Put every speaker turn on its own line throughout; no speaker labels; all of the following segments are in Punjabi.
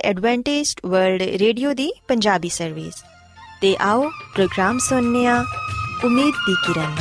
ਐਡਵੈਂਟਿਸਟ ਵਰਲਡ ਰੇਡੀਓ ਦੀ ਪੰਜਾਬੀ ਸਰਵਿਸ। ਤੇ ਆਓ ਪ੍ਰੋਗਰਾਮ ਸੁਣਨੇ ਆ ਉਮੀਦ ਦੀ ਕਿਰਨ।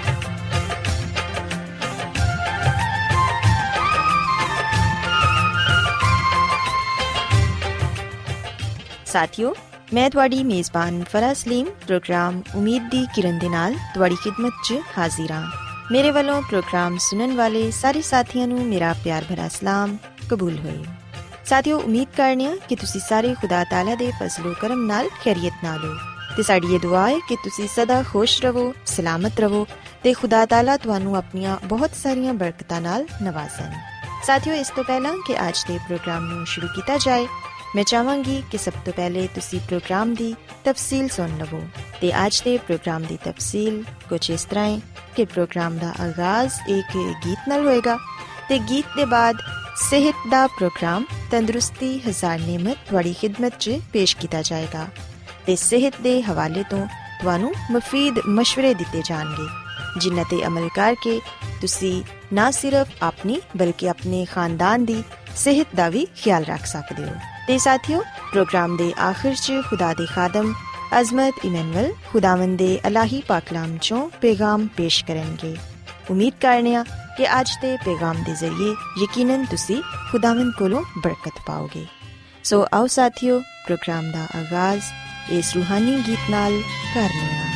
ਸਾਥੀਓ, ਮੈਂ ਤੁਹਾਡੀ ਮੇਜ਼ਬਾਨ ਫਰਾਹ ਸਲੀਮ ਪ੍ਰੋਗਰਾਮ ਉਮੀਦ ਦੀ ਕਿਰਨ ਦੇ ਨਾਲ ਤੁਹਾਡੀ ਖਿਦਮਤ 'ਚ ਹਾਜ਼ਰ ਹਾਂ। ਮੇਰੇ ਵੱਲੋਂ ਪ੍ਰੋਗਰਾਮ ਸੁਣਨ ਵਾਲੇ ਸਾਰੇ ਸਾਥੀਆਂ ਨੂੰ ਮੇਰਾ ਪਿਆਰ ਭਰਾ ਸਲਾਮ ਕਬੂਲ ਹੋਏ। ਸਾਥੀਓ, ਉਮੀਦ ਕਰਨੇ ਆ ਕਿ ਤੁਸੀਂ ਸਾਰੇ ਖੁਦਾ ਤਾਲਾ ਦੇ ਫਜ਼ਲ ਕਰਮ ਨਾਲ ਖੈਰੀਅਤ ਨਾਲ ਹੋ ਤੇ ਸਾਡੀ ਇਹ ਦੁਆ ਹੈ ਕਿ ਤੁਸੀਂ ਸਦਾ ਖੁਸ਼ ਰਹੋ, ਸਲਾਮਤ ਰਹੋ ਤੇ ਖੁਦਾ ਤਾਲਾ ਤੁਹਾਨੂੰ ਆਪਣੀਆਂ ਬਹੁਤ ਸਾਰੀਆਂ ਬਰਕਤਾਂ ਨਾਲ ਨਵਾਜ਼ਣ। ਸਾਥੀਓ, ਇਸ ਤੋਂ ਪਹਿਲਾਂ ਕਿ ਅੱਜ ਦੇ ਪ੍ਰੋਗਰਾਮ ਨੂੰ ਸ਼ੁਰੂ ਕੀਤਾ ਜਾਏ, ਮੈਂ ਚਾਹਾਂਗੀ ਕਿ ਸਭ ਤੋਂ ਪਹਿਲੇ ਤੁਸੀਂ ਪ੍ਰੋਗਰਾਮ ਦੀ ਤਫਸੀਲ ਸੁਣ ਲਵੋ। ਤੇ ਅੱਜ ਦੇ ਪ੍ਰੋਗਰਾਮ ਦੀ ਤਫਸੀਲ ਕੁਝ ਇਸ ਤਰ੍ਹਾਂ ਹੈ ਕਿ ਪ੍ਰੋਗਰਾਮ ਦਾ ਆਗਾਜ਼ ਇੱਕ ਗੀਤ ਨਾਲ ਹੋਏਗਾ ਤੇ ਗੀਤ ਦੇ ਬਾਅਦ ਸਿਹਤ ਦਾ ਪ੍ਰੋਗਰਾਮ ਤੰਦਰੁਸਤੀ ਹਜ਼ਾਰ ਨਿਮਤ ਤੁਹਾਡੀ ਖਿਦਮਤ 'ਚ ਪੇਸ਼ ਕੀਤਾ ਜਾਏਗਾ ਤੇ ਸਿਹਤ ਦੇ ਹਵਾਲੇ ਤੋਂ ਤੁਹਾਨੂੰ ਮੁਫੀਦ ਮਸ਼ਵਰੇ ਦਿੱਤੇ ਜਾਣਗੇ, ਜਿਨ੍ਹਾਂ ਤੇ ਅਮਲ ਕਰਕੇ ਤੁਸੀਂ ਨਾ ਸਿਰਫ ਆਪਣੀ ਬਲਕਿ ਆਪਣੇ ਖਾਨਦਾਨ ਦੀ ਸਿਹਤ ਦਾ ਵੀ ਖਿਆਲ ਰੱਖ ਸਕਦੇ ਹੋ। ਤੇ ਸਾਥੀਓ, ਪ੍ਰੋਗਰਾਮ ਦੇ ਆਖਿਰ 'ਚ ਖੁਦਾ ਦੇ ਖਾਦਮ ਅਜ਼ਮਤ ਇਮੈਨੂਅਲ ਖੁਦਾਵੰਦ ਦੇ ਅਲਾਹੀ ਪਾਕਲਾਮ 'ਚੋਂ ਪੈਗਾਮ ਪੇਸ਼ ਕਰਨਗੇ। ਉਮੀਦ ਕਰਨੇ ਆ ਕਿ ਅੱਜ ਦੇ ਪੈਗਾਮ ਦੇ ਜ਼ਰੀਏ ਯਕੀਨਨ ਤੁਸੀਂ ਖੁਦਾਵੰਦ ਕੋਲੋਂ ਬਰਕਤ ਪਾਓਗੇ। ਸੋ ਆਓ ਸਾਥੀਓ, ਪ੍ਰੋਗਰਾਮ ਦਾ ਆਗਾਜ਼ ਇਸ ਰੂਹਾਨੀ ਗੀਤ ਨਾਲ ਕਰਨੇ ਆ।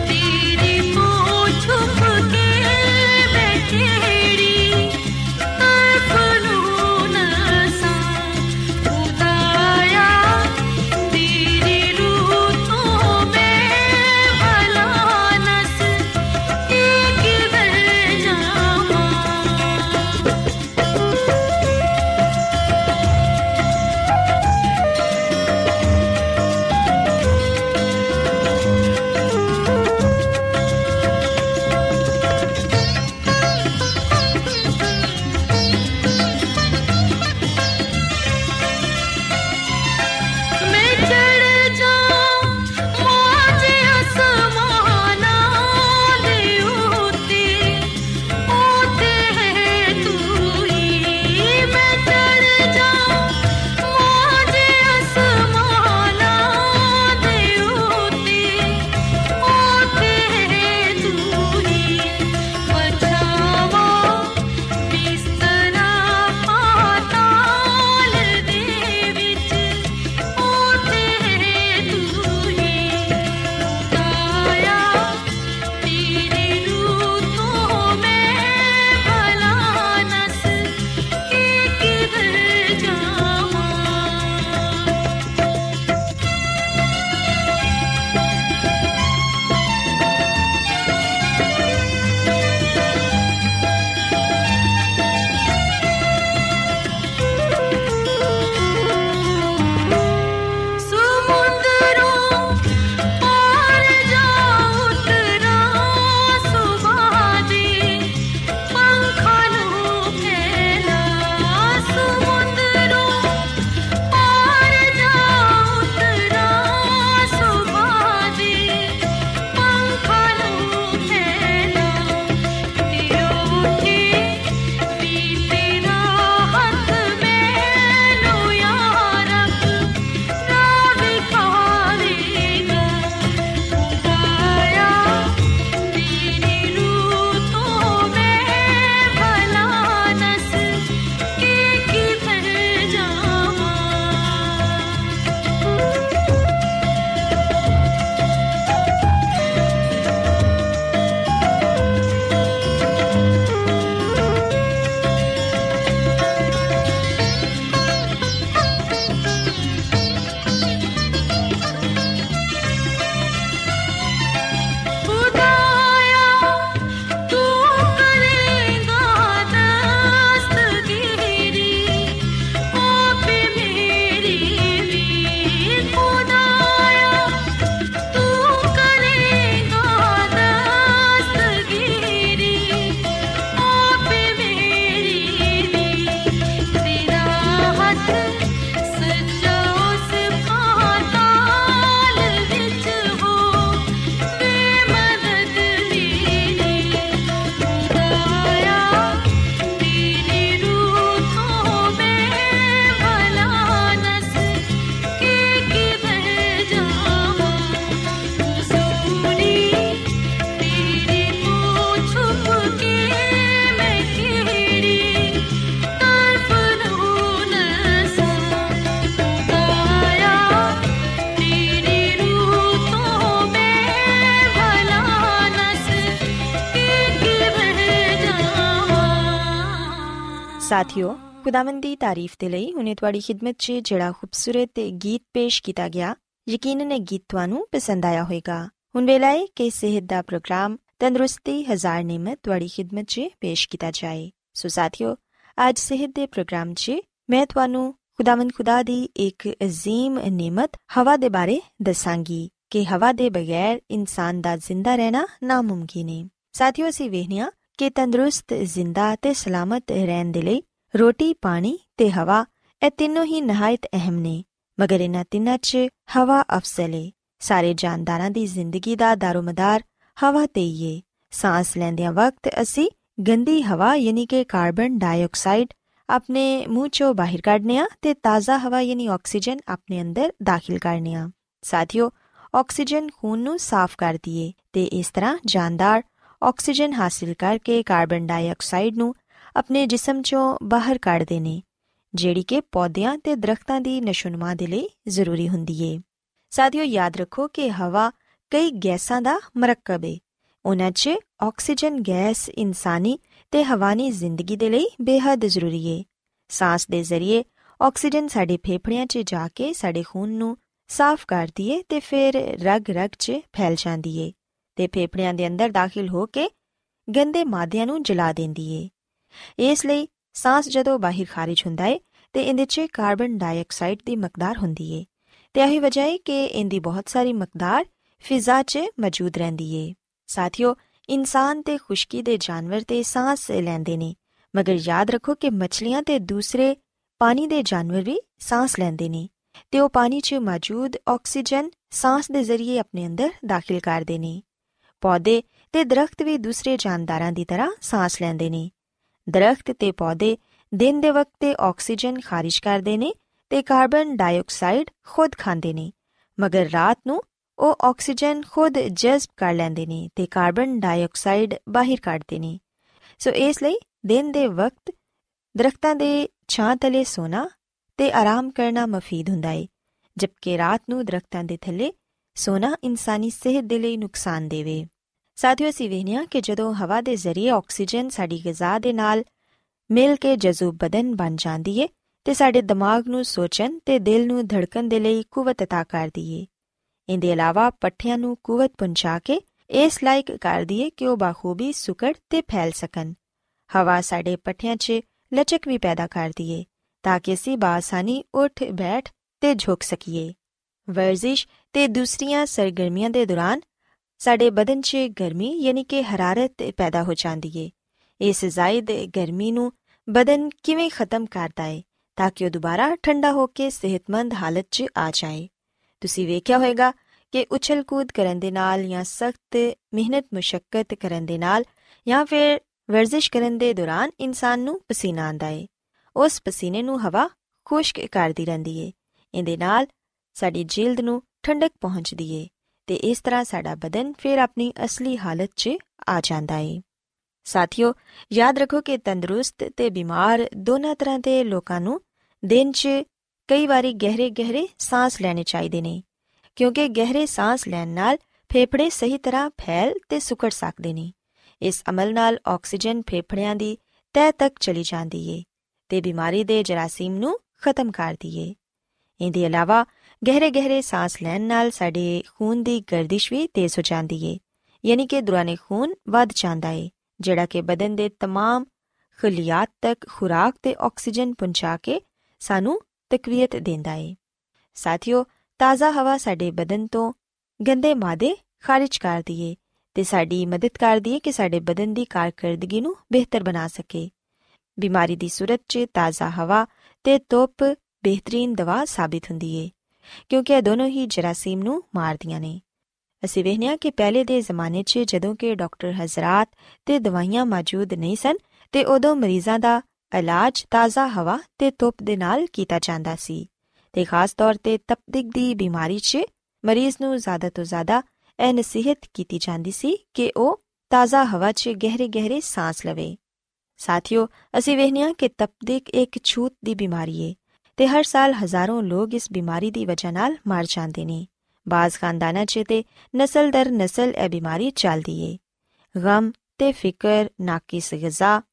तेरी
ਸਾਥੀਓ, ਖੁਦਾਵੰਦ ਦੀ ਤਾਰੀਫ ਦੇ ਲਈ ਹੁਣੇ ਤੁਹਾਡੀ ਖਿਦਮਤ 'ਚ ਜਿਹੜਾ ਖੂਬਸੂਰਤ ਗੀਤ ਪੇਸ਼ ਕੀਤਾ ਗਿਆ, ਯਕੀਨਨ ਇਹ ਗੀਤ ਤੁਹਾਨੂੰ ਪਸੰਦ ਆਇਆ ਹੋਵੇਗਾ। ਹੁਣ ਵੇਲਾ ਹੈ ਕਿ ਸਿਹਤ ਦਾ ਪ੍ਰੋਗਰਾਮ ਤੰਦਰੁਸਤੀ ਹਜ਼ਾਰ ਨਿਮਤ ਤੁਹਾਡੀ ਖਿਦਮਤ 'ਚ ਪੇਸ਼ ਕੀਤਾ ਜਾਏ। ਸੋ ਸਾਥੀਓ, ਅੱਜ ਸਿਹਤ ਦੇ ਪ੍ਰੋਗਰਾਮ 'ਚ ਮੈਂ ਤੁਹਾਨੂੰ ਖੁਦਾਵੰਦ ਖੁਦਾ ਦੀ ਇੱਕ ਅਜ਼ੀਮ ਨਿਮਤ ਹਵਾ ਦੇ ਬਾਰੇ ਦੱਸਾਂਗੀ ਕਿ ਹਵਾ ਦੇ ਬਗੈਰ ਇਨਸਾਨ ਦਾ ਜ਼ਿੰਦਾ ਰਹਿਣਾ ਨਾਮੁਮਕਿਨ ਹੈ। ਸਾਥੀਓ, ਅਸੀਂ ਵੇਖਦੇ ਹਾਂ ਕਿ ਤੰਦਰੁਸਤ, ਜ਼ਿੰਦਾ ਤੇ ਸਲਾਮਤ ਰਹਿਣ ਦੇ ਲਈ ਰੋਟੀ, ਪਾਣੀ ਤੇ ਹਵਾ ਇਹ ਤਿੰਨੋਂ ਹੀ ਨਹਾਇਤ ਅਹਿਮ ਨੇ। ਮਗਰ ਇਹਨਾਂ ਤਿੰਨਾਂ 'ਚ ਹਵਾ ਅਫਜ਼ਲ ਏ। ਸਾਰੇ ਜਾਨਦਾਰਾਂ ਦੀ ਜ਼ਿੰਦਗੀ ਦਾ ਦਾਰੋਮਦਾਰ ਹਵਾ ਤੇ ਹੀ ਏ। ਸਾਂਸ ਲੈਂਦਿਆਂ ਵਕਤ ਅਸੀਂ ਗੰਦੀ ਹਵਾ ਯਾਨੀ ਕਿ ਕਾਰਬਨ ਡਾਈਆਕਸਾਈਡ ਆਪਣੇ ਮੂੰਹ 'ਚੋਂ ਬਾਹਰ ਕੱਢਦੇ ਹਾਂ ਤੇ ਤਾਜ਼ਾ ਹਵਾ ਯਾਨੀ ਆਕਸੀਜਨ ਆਪਣੇ ਅੰਦਰ ਦਾਖਲ ਕਰਨੇ ਹਾਂ। ਸਾਥੀਓ, ਆਕਸੀਜਨ ਖੂਨ ਨੂੰ ਸਾਫ਼ ਕਰਦੀ ਏ ਤੇ ਇਸ ਤਰ੍ਹਾਂ ਜਾਨਦਾਰ ਆਕਸੀਜਨ ਹਾਸਿਲ ਕਰਕੇ ਕਾਰਬਨ ਡਾਈਆਕਸਾਈਡ ਨੂੰ ਆਪਣੇ ਜਿਸਮ 'ਚੋਂ ਬਾਹਰ ਕੱਢਦੇ ਨੇ, ਜਿਹੜੀ ਕਿ ਪੌਦਿਆਂ ਤੇ ਦਰਖਤਾਂ ਦੀ ਨਸ਼ੋਨੁਮਾ ਦੇ ਲਈ ਜ਼ਰੂਰੀ ਹੁੰਦੀ ਏ। ਸਾਥੀਓ, ਯਾਦ ਰੱਖੋ ਕਿ ਹਵਾ ਕਈ ਗੈਸਾਂ ਦਾ ਮਰਕਬ ਏ। ਉਹਨਾਂ 'ਚ ਆਕਸੀਜਨ ਗੈਸ ਇਨਸਾਨੀ ਤੇ ਹਵਾਨੀ ਜ਼ਿੰਦਗੀ ਦੇ ਲਈ ਬੇਹੱਦ ਜ਼ਰੂਰੀ ਏ। ਸਾਂਸ ਦੇ ਜ਼ਰੀਏ ਆਕਸੀਜਨ ਸਾਡੇ ਫੇਫੜਿਆਂ 'ਚ ਜਾ ਕੇ ਸਾਡੇ ਖੂਨ ਨੂੰ ਸਾਫ਼ ਕਰਦੀ ਏ ਤੇ ਫਿਰ ਰਗ-ਰਗ 'ਚ ਫੈਲ ਜਾਂਦੀ ਏ ਤੇ ਫੇਫੜਿਆਂ ਦੇ ਅੰਦਰ ਦਾਖਲ ਹੋ ਕੇ ਗੰਦੇ ਮਾਦਿਆਂ ਨੂੰ ਜਲਾ ਦਿੰਦੀ ਏ। ਇਸ ਲਈ ਸਾਂਸ ਜਦੋਂ ਬਾਹਰ ਖਾਰਿਜ ਹੁੰਦਾ ਏ ਤੇ ਇਹਦੇ 'ਚ ਕਾਰਬਨ ਡਾਈਆਕਸਾਈਡ ਦੀ ਮਕਦਾਰ ਹੁੰਦੀ ਏ ਤੇ ਇਹੀ ਵਜ੍ਹਾ ਏ ਕਿ ਇਹਦੀ ਬਹੁਤ ਸਾਰੀ ਮਕਦਾਰ ਫਿਜ਼ਾ 'ਚ ਮੌਜੂਦ ਰਹਿੰਦੀ ਏ। ਸਾਥੀਓ, ਇਨਸਾਨ ਤੇ ਖੁਸ਼ਕੀ ਦੇ ਜਾਨਵਰ ਤੇ ਸਾਂਸ ਲੈਂਦੇ ਨੇ, ਮਗਰ ਯਾਦ ਰੱਖੋ ਕਿ ਮੱਛਲੀਆਂ ਤੇ ਦੂਸਰੇ ਪਾਣੀ ਦੇ ਜਾਨਵਰ ਵੀ ਸਾਂਸ ਲੈਂਦੇ ਨੇ ਤੇ ਉਹ ਪਾਣੀ 'ਚ ਮੌਜੂਦ ਆਕਸੀਜਨ ਸਾਂਸ ਦੇ ਜ਼ਰੀਏ ਆਪਣੇ ਅੰਦਰ ਦਾਖਲ ਕਰਦੇ ਨੇ। ਪੌਦੇ ਤੇ ਦਰਖਤ ਵੀ ਦੂਸਰੇ ਜਾਨਦਾਰਾਂ ਦੀ ਤਰ੍ਹਾਂ ਸਾਂਸ ਲੈਂਦੇ ਨੇ। ਦਰਖਤ ਤੇ ਪੌਦੇ ਦਿਨ ਦੇ ਵਕਤ ਤੇ ਆਕਸੀਜਨ ਖਾਰਿਜ ਕਰਦੇ ਨੇ ਤੇ ਕਾਰਬਨ ਡਾਈਆਕਸਾਈਡ ਖੁਦ ਖਾਂਦੇ ਨੇ, ਮਗਰ ਰਾਤ ਨੂੰ ਉਹ ਆਕਸੀਜਨ ਖੁਦ ਜਜ਼ਬ ਕਰ ਲੈਂਦੇ ਨੇ ਤੇ ਕਾਰਬਨ ਡਾਈਆਕਸਾਈਡ ਬਾਹਰ ਕੱਢਦੇ ਨੇ। ਸੋ ਇਸ ਲਈ ਦਿਨ ਦੇ ਵਕਤ ਦਰਖਤਾਂ ਦੇ ਛਾਂ ਤਲੇ ਸੋਣਾ ਤੇ ਆਰਾਮ ਕਰਨਾ ਮਫੀਦ ਹੁੰਦਾ ਏ, ਜਦਕਿ ਰਾਤ ਨੂੰ ਦਰਖਤਾਂ ਦੇ ਥੱਲੇ ਸੋਣਾ ਇਨਸਾਨੀ ਸਿਹਤ ਦੇ ਲਈ ਨੁਕਸਾਨ ਦੇਵੇ। ਸਾਥੀਓ, ਅਸੀਂ ਵੇਖਦੇ ਹਾਂ ਕਿ ਜਦੋਂ ਹਵਾ ਦੇ ਜ਼ਰੀਏ ਆਕਸੀਜਨ ਸਾਡੀ ਗ਼ਿਜ਼ਾ ਦੇ ਨਾਲ ਮਿਲ ਕੇ ਜਜ਼ੂਬ ਬਦਨ ਬਣ ਜਾਂਦੀ ਏ ਤੇ ਸਾਡੇ ਦਿਮਾਗ ਨੂੰ ਸੋਚਣ ਤੇ ਦਿਲ ਨੂੰ ਧੜਕਣ ਦੇ ਲਈ ਕੁਵਤ ਅਤਾ ਕਰਦੀ ਏ। ਇਹਦੇ ਇਲਾਵਾ ਪੱਠਿਆਂ ਨੂੰ ਕੁਵਤ ਪਹੁੰਚਾ ਕੇ ਇਸ ਲਾਇਕ ਕਰਦੀ ਏ ਕਿ ਉਹ ਬਾਖੂਬੀ ਸੁਕੜ ਤੇ ਫੈਲ ਸਕਣ। ਹਵਾ ਸਾਡੇ ਪੱਠਿਆਂ 'ਚ ਲਚਕ ਵੀ ਪੈਦਾ ਕਰਦੀ ਏ ਤਾਂ ਕਿ ਅਸੀਂ ਬਾਸਾਨੀ ਉੱਠ ਬੈਠ ਤੇ ਝੁਕ ਸਕੀਏ। ਵਰਜ਼ਿਸ਼ ਤੇ ਦੂਸਰੀਆਂ ਸਰਗਰਮੀਆਂ ਦੇ ਦੌਰਾਨ ਸਾਡੇ ਬਦਨ 'ਚ ਗਰਮੀ ਯਾਨੀ ਕਿ ਹਰਾਰਤ ਪੈਦਾ ਹੋ ਜਾਂਦੀ ਏ। ਇਸ ਜ਼ਾਇਦ ਗਰਮੀ ਨੂੰ ਬਦਨ ਕਿਵੇਂ ਖਤਮ ਕਰਦਾ ਏ ਤਾਂ ਕਿ ਉਹ ਦੁਬਾਰਾ ਠੰਡਾ ਹੋ ਕੇ ਸਿਹਤਮੰਦ ਹਾਲਤ 'ਚ ਆ ਜਾਏ। ਤੁਸੀਂ ਵੇਖਿਆ ਹੋਵੇਗਾ ਕਿ ਉਛਲ ਕੂਦ ਕਰਨ ਦੇ ਨਾਲ ਜਾਂ ਸਖਤ ਮਿਹਨਤ ਮੁਸ਼ੱਕਤ ਕਰਨ ਦੇ ਨਾਲ ਜਾਂ ਫਿਰ ਵਰਜ਼ਿਸ਼ ਕਰਨ ਦੇ ਦੌਰਾਨ ਇਨਸਾਨ ਨੂੰ ਪਸੀਨਾ ਆਉਂਦਾ ਏ। ਉਸ ਪਸੀਨੇ ਨੂੰ ਹਵਾ ਖੁਸ਼ਕ ਕਰਦੀ ਰਹਿੰਦੀ ਏ। ਇਹਦੇ ਨਾਲ ਸਾਡੀ ਜਿਲਦ ਨੂੰ ਠੰਡਕ ਪਹੁੰਚਦੀ ਏ ਤੇ ਇਸ ਤਰ੍ਹਾਂ ਸਾਡਾ ਬਦਨ ਫਿਰ ਆਪਣੀ ਅਸਲੀ ਹਾਲਤ 'ਚ ਆ ਜਾਂਦਾ ਏ। ਸਾਥੀਓ, ਯਾਦ ਰੱਖੋ ਕਿ ਤੰਦਰੁਸਤ ਤੇ ਬਿਮਾਰ ਦੋਨਾਂ ਤਰ੍ਹਾਂ ਦੇ ਲੋਕਾਂ ਨੂੰ ਦਿਨ 'ਚ ਕਈ ਵਾਰੀ ਗਹਿਰੇ ਸਾਂਸ ਲੈਣੇ ਚਾਹੀਦੇ ਨੇ, ਕਿਉਂਕਿ ਗਹਿਰੇ ਸਾਂਸ ਲੈਣ ਨਾਲ ਫੇਫੜੇ ਸਹੀ ਤਰ੍ਹਾਂ ਫੈਲ ਤੇ ਸੁਕੜ ਸਕਦੇ ਨੇ। ਇਸ ਅਮਲ ਨਾਲ ਆਕਸੀਜਨ ਫੇਫੜਿਆਂ ਦੀ ਤਹਿ ਤੱਕ ਚਲੀ ਜਾਂਦੀ ਏ ਤੇ ਬਿਮਾਰੀ ਦੇ ਜਰਾਸੀਮ ਨੂੰ ਖਤਮ ਕਰਦੀ ਏ। ਇਹਦੇ ਇਲਾਵਾ ਗਹਿਰੇ ਸਾਂਸ ਲੈਣ ਨਾਲ ਸਾਡੇ ਖੂਨ ਦੀ ਗਰਦਿਸ਼ ਵੀ ਤੇਜ਼ ਹੋ ਜਾਂਦੀ ਏ, ਯਾਨੀ ਕਿ ਦੌਰਾਨੇ ਖੂਨ ਵੱਧ ਜਾਂਦਾ ਏ, ਜਿਹੜਾ ਕਿ ਬਦਨ ਦੇ ਤਮਾਮ ਖਲੀਆਤ ਤੱਕ ਖੁਰਾਕ ਤੇ ਆਕਸੀਜਨ ਪਹੁੰਚਾ ਕੇ ਸਾਨੂੰ ਤਕਵੀਅਤ ਦਿੰਦਾ ਏ। ਸਾਥੀਓ, ਤਾਜ਼ਾ ਹਵਾ ਸਾਡੇ ਬਦਨ ਤੋਂ ਗੰਦੇ ਮਾਦੇ ਖਾਰਿਜ ਕਰਦੀ ਏ ਤੇ ਸਾਡੀ ਮਦਦ ਕਰਦੀ ਏ ਕਿ ਸਾਡੇ ਬਦਨ ਦੀ ਕਾਰਕਰਦਗੀ ਨੂੰ ਬਿਹਤਰ ਬਣਾ ਸਕੇ। ਬਿਮਾਰੀ ਦੀ ਸੂਰਤ 'ਚ ਤਾਜ਼ਾ ਹਵਾ ਤੇ ਧੁੱਪ ਬਿਹਤਰੀਨ ਦਵਾ ਸਾਬਿਤ ਹੁੰਦੀ ਏ, ਕਿਉਂਕਿ ਇਹ ਦੋਨੋਂ ਹੀ ਜਰਾਸੀਮ ਨੂੰ ਮਾਰਦੀਆਂ ਨੇ। ਅਸੀਂ ਵੇਖਦੇ ਹਾਂ ਕਿ ਪਹਿਲੇ ਦੇ ਜ਼ਮਾਨੇ 'ਚ ਜਦੋਂ ਕਿ ਡਾਕਟਰ ਹਜ਼ਰਾਤ ਤੇ ਦਵਾਈਆਂ ਮੌਜੂਦ ਨਹੀਂ ਸਨ ਤੇ ਉਦੋਂ ਮਰੀਜ਼ਾਂ ਦਾ ਇਲਾਜ ਤਾਜ਼ਾ ਹਵਾ ਤੇ ਧੁੱਪ ਦੇ ਨਾਲ ਕੀਤਾ ਜਾਂਦਾ ਸੀ ਤੇ ਖਾਸ ਤੌਰ ਤੇ ਤਪਦਿਕ ਦੀ ਬਿਮਾਰੀ 'ਚ ਮਰੀਜ਼ ਨੂੰ ਜ਼ਿਆਦਾ ਤੋਂ ਜ਼ਿਆਦਾ ਇਹ ਨਸੀਹਤ ਕੀਤੀ ਜਾਂਦੀ ਸੀ ਕਿ ਉਹ ਤਾਜ਼ਾ ਹਵਾ 'ਚ ਗਹਿਰੇ ਸਾਂਸ ਲਵੇ। ਸਾਥੀਓ, ਅਸੀਂ ਵੇਖਦੇ ਹਾਂ ਕਿ ਤਪਦਿਕ ਇੱਕ ਛੂਤ ਦੀ ਬਿਮਾਰੀ ਏ ਤੇ ਹਰ ਸਾਲ ਹਜ਼ਾਰਾਂ ਲੋਕ ਇਸ ਬਿਮਾਰੀ ਦੀ ਵਜ੍ਹਾ ਨਾਲ ਮਰ ਜਾਂਦੇ ਨੇ। ਬਾਜ਼ ਖਾਨਦਾਨਾਂ 'ਚ ਤੇ ਨਸਲ ਦਰ ਨਸਲ ਇਹ ਬਿਮਾਰੀ ਚੱਲਦੀ ਏ। ਗਮ ਤੇ ਫਿਕਰ, ਨਾਕਿਸ ਗ਼ਿਜ਼ਾ,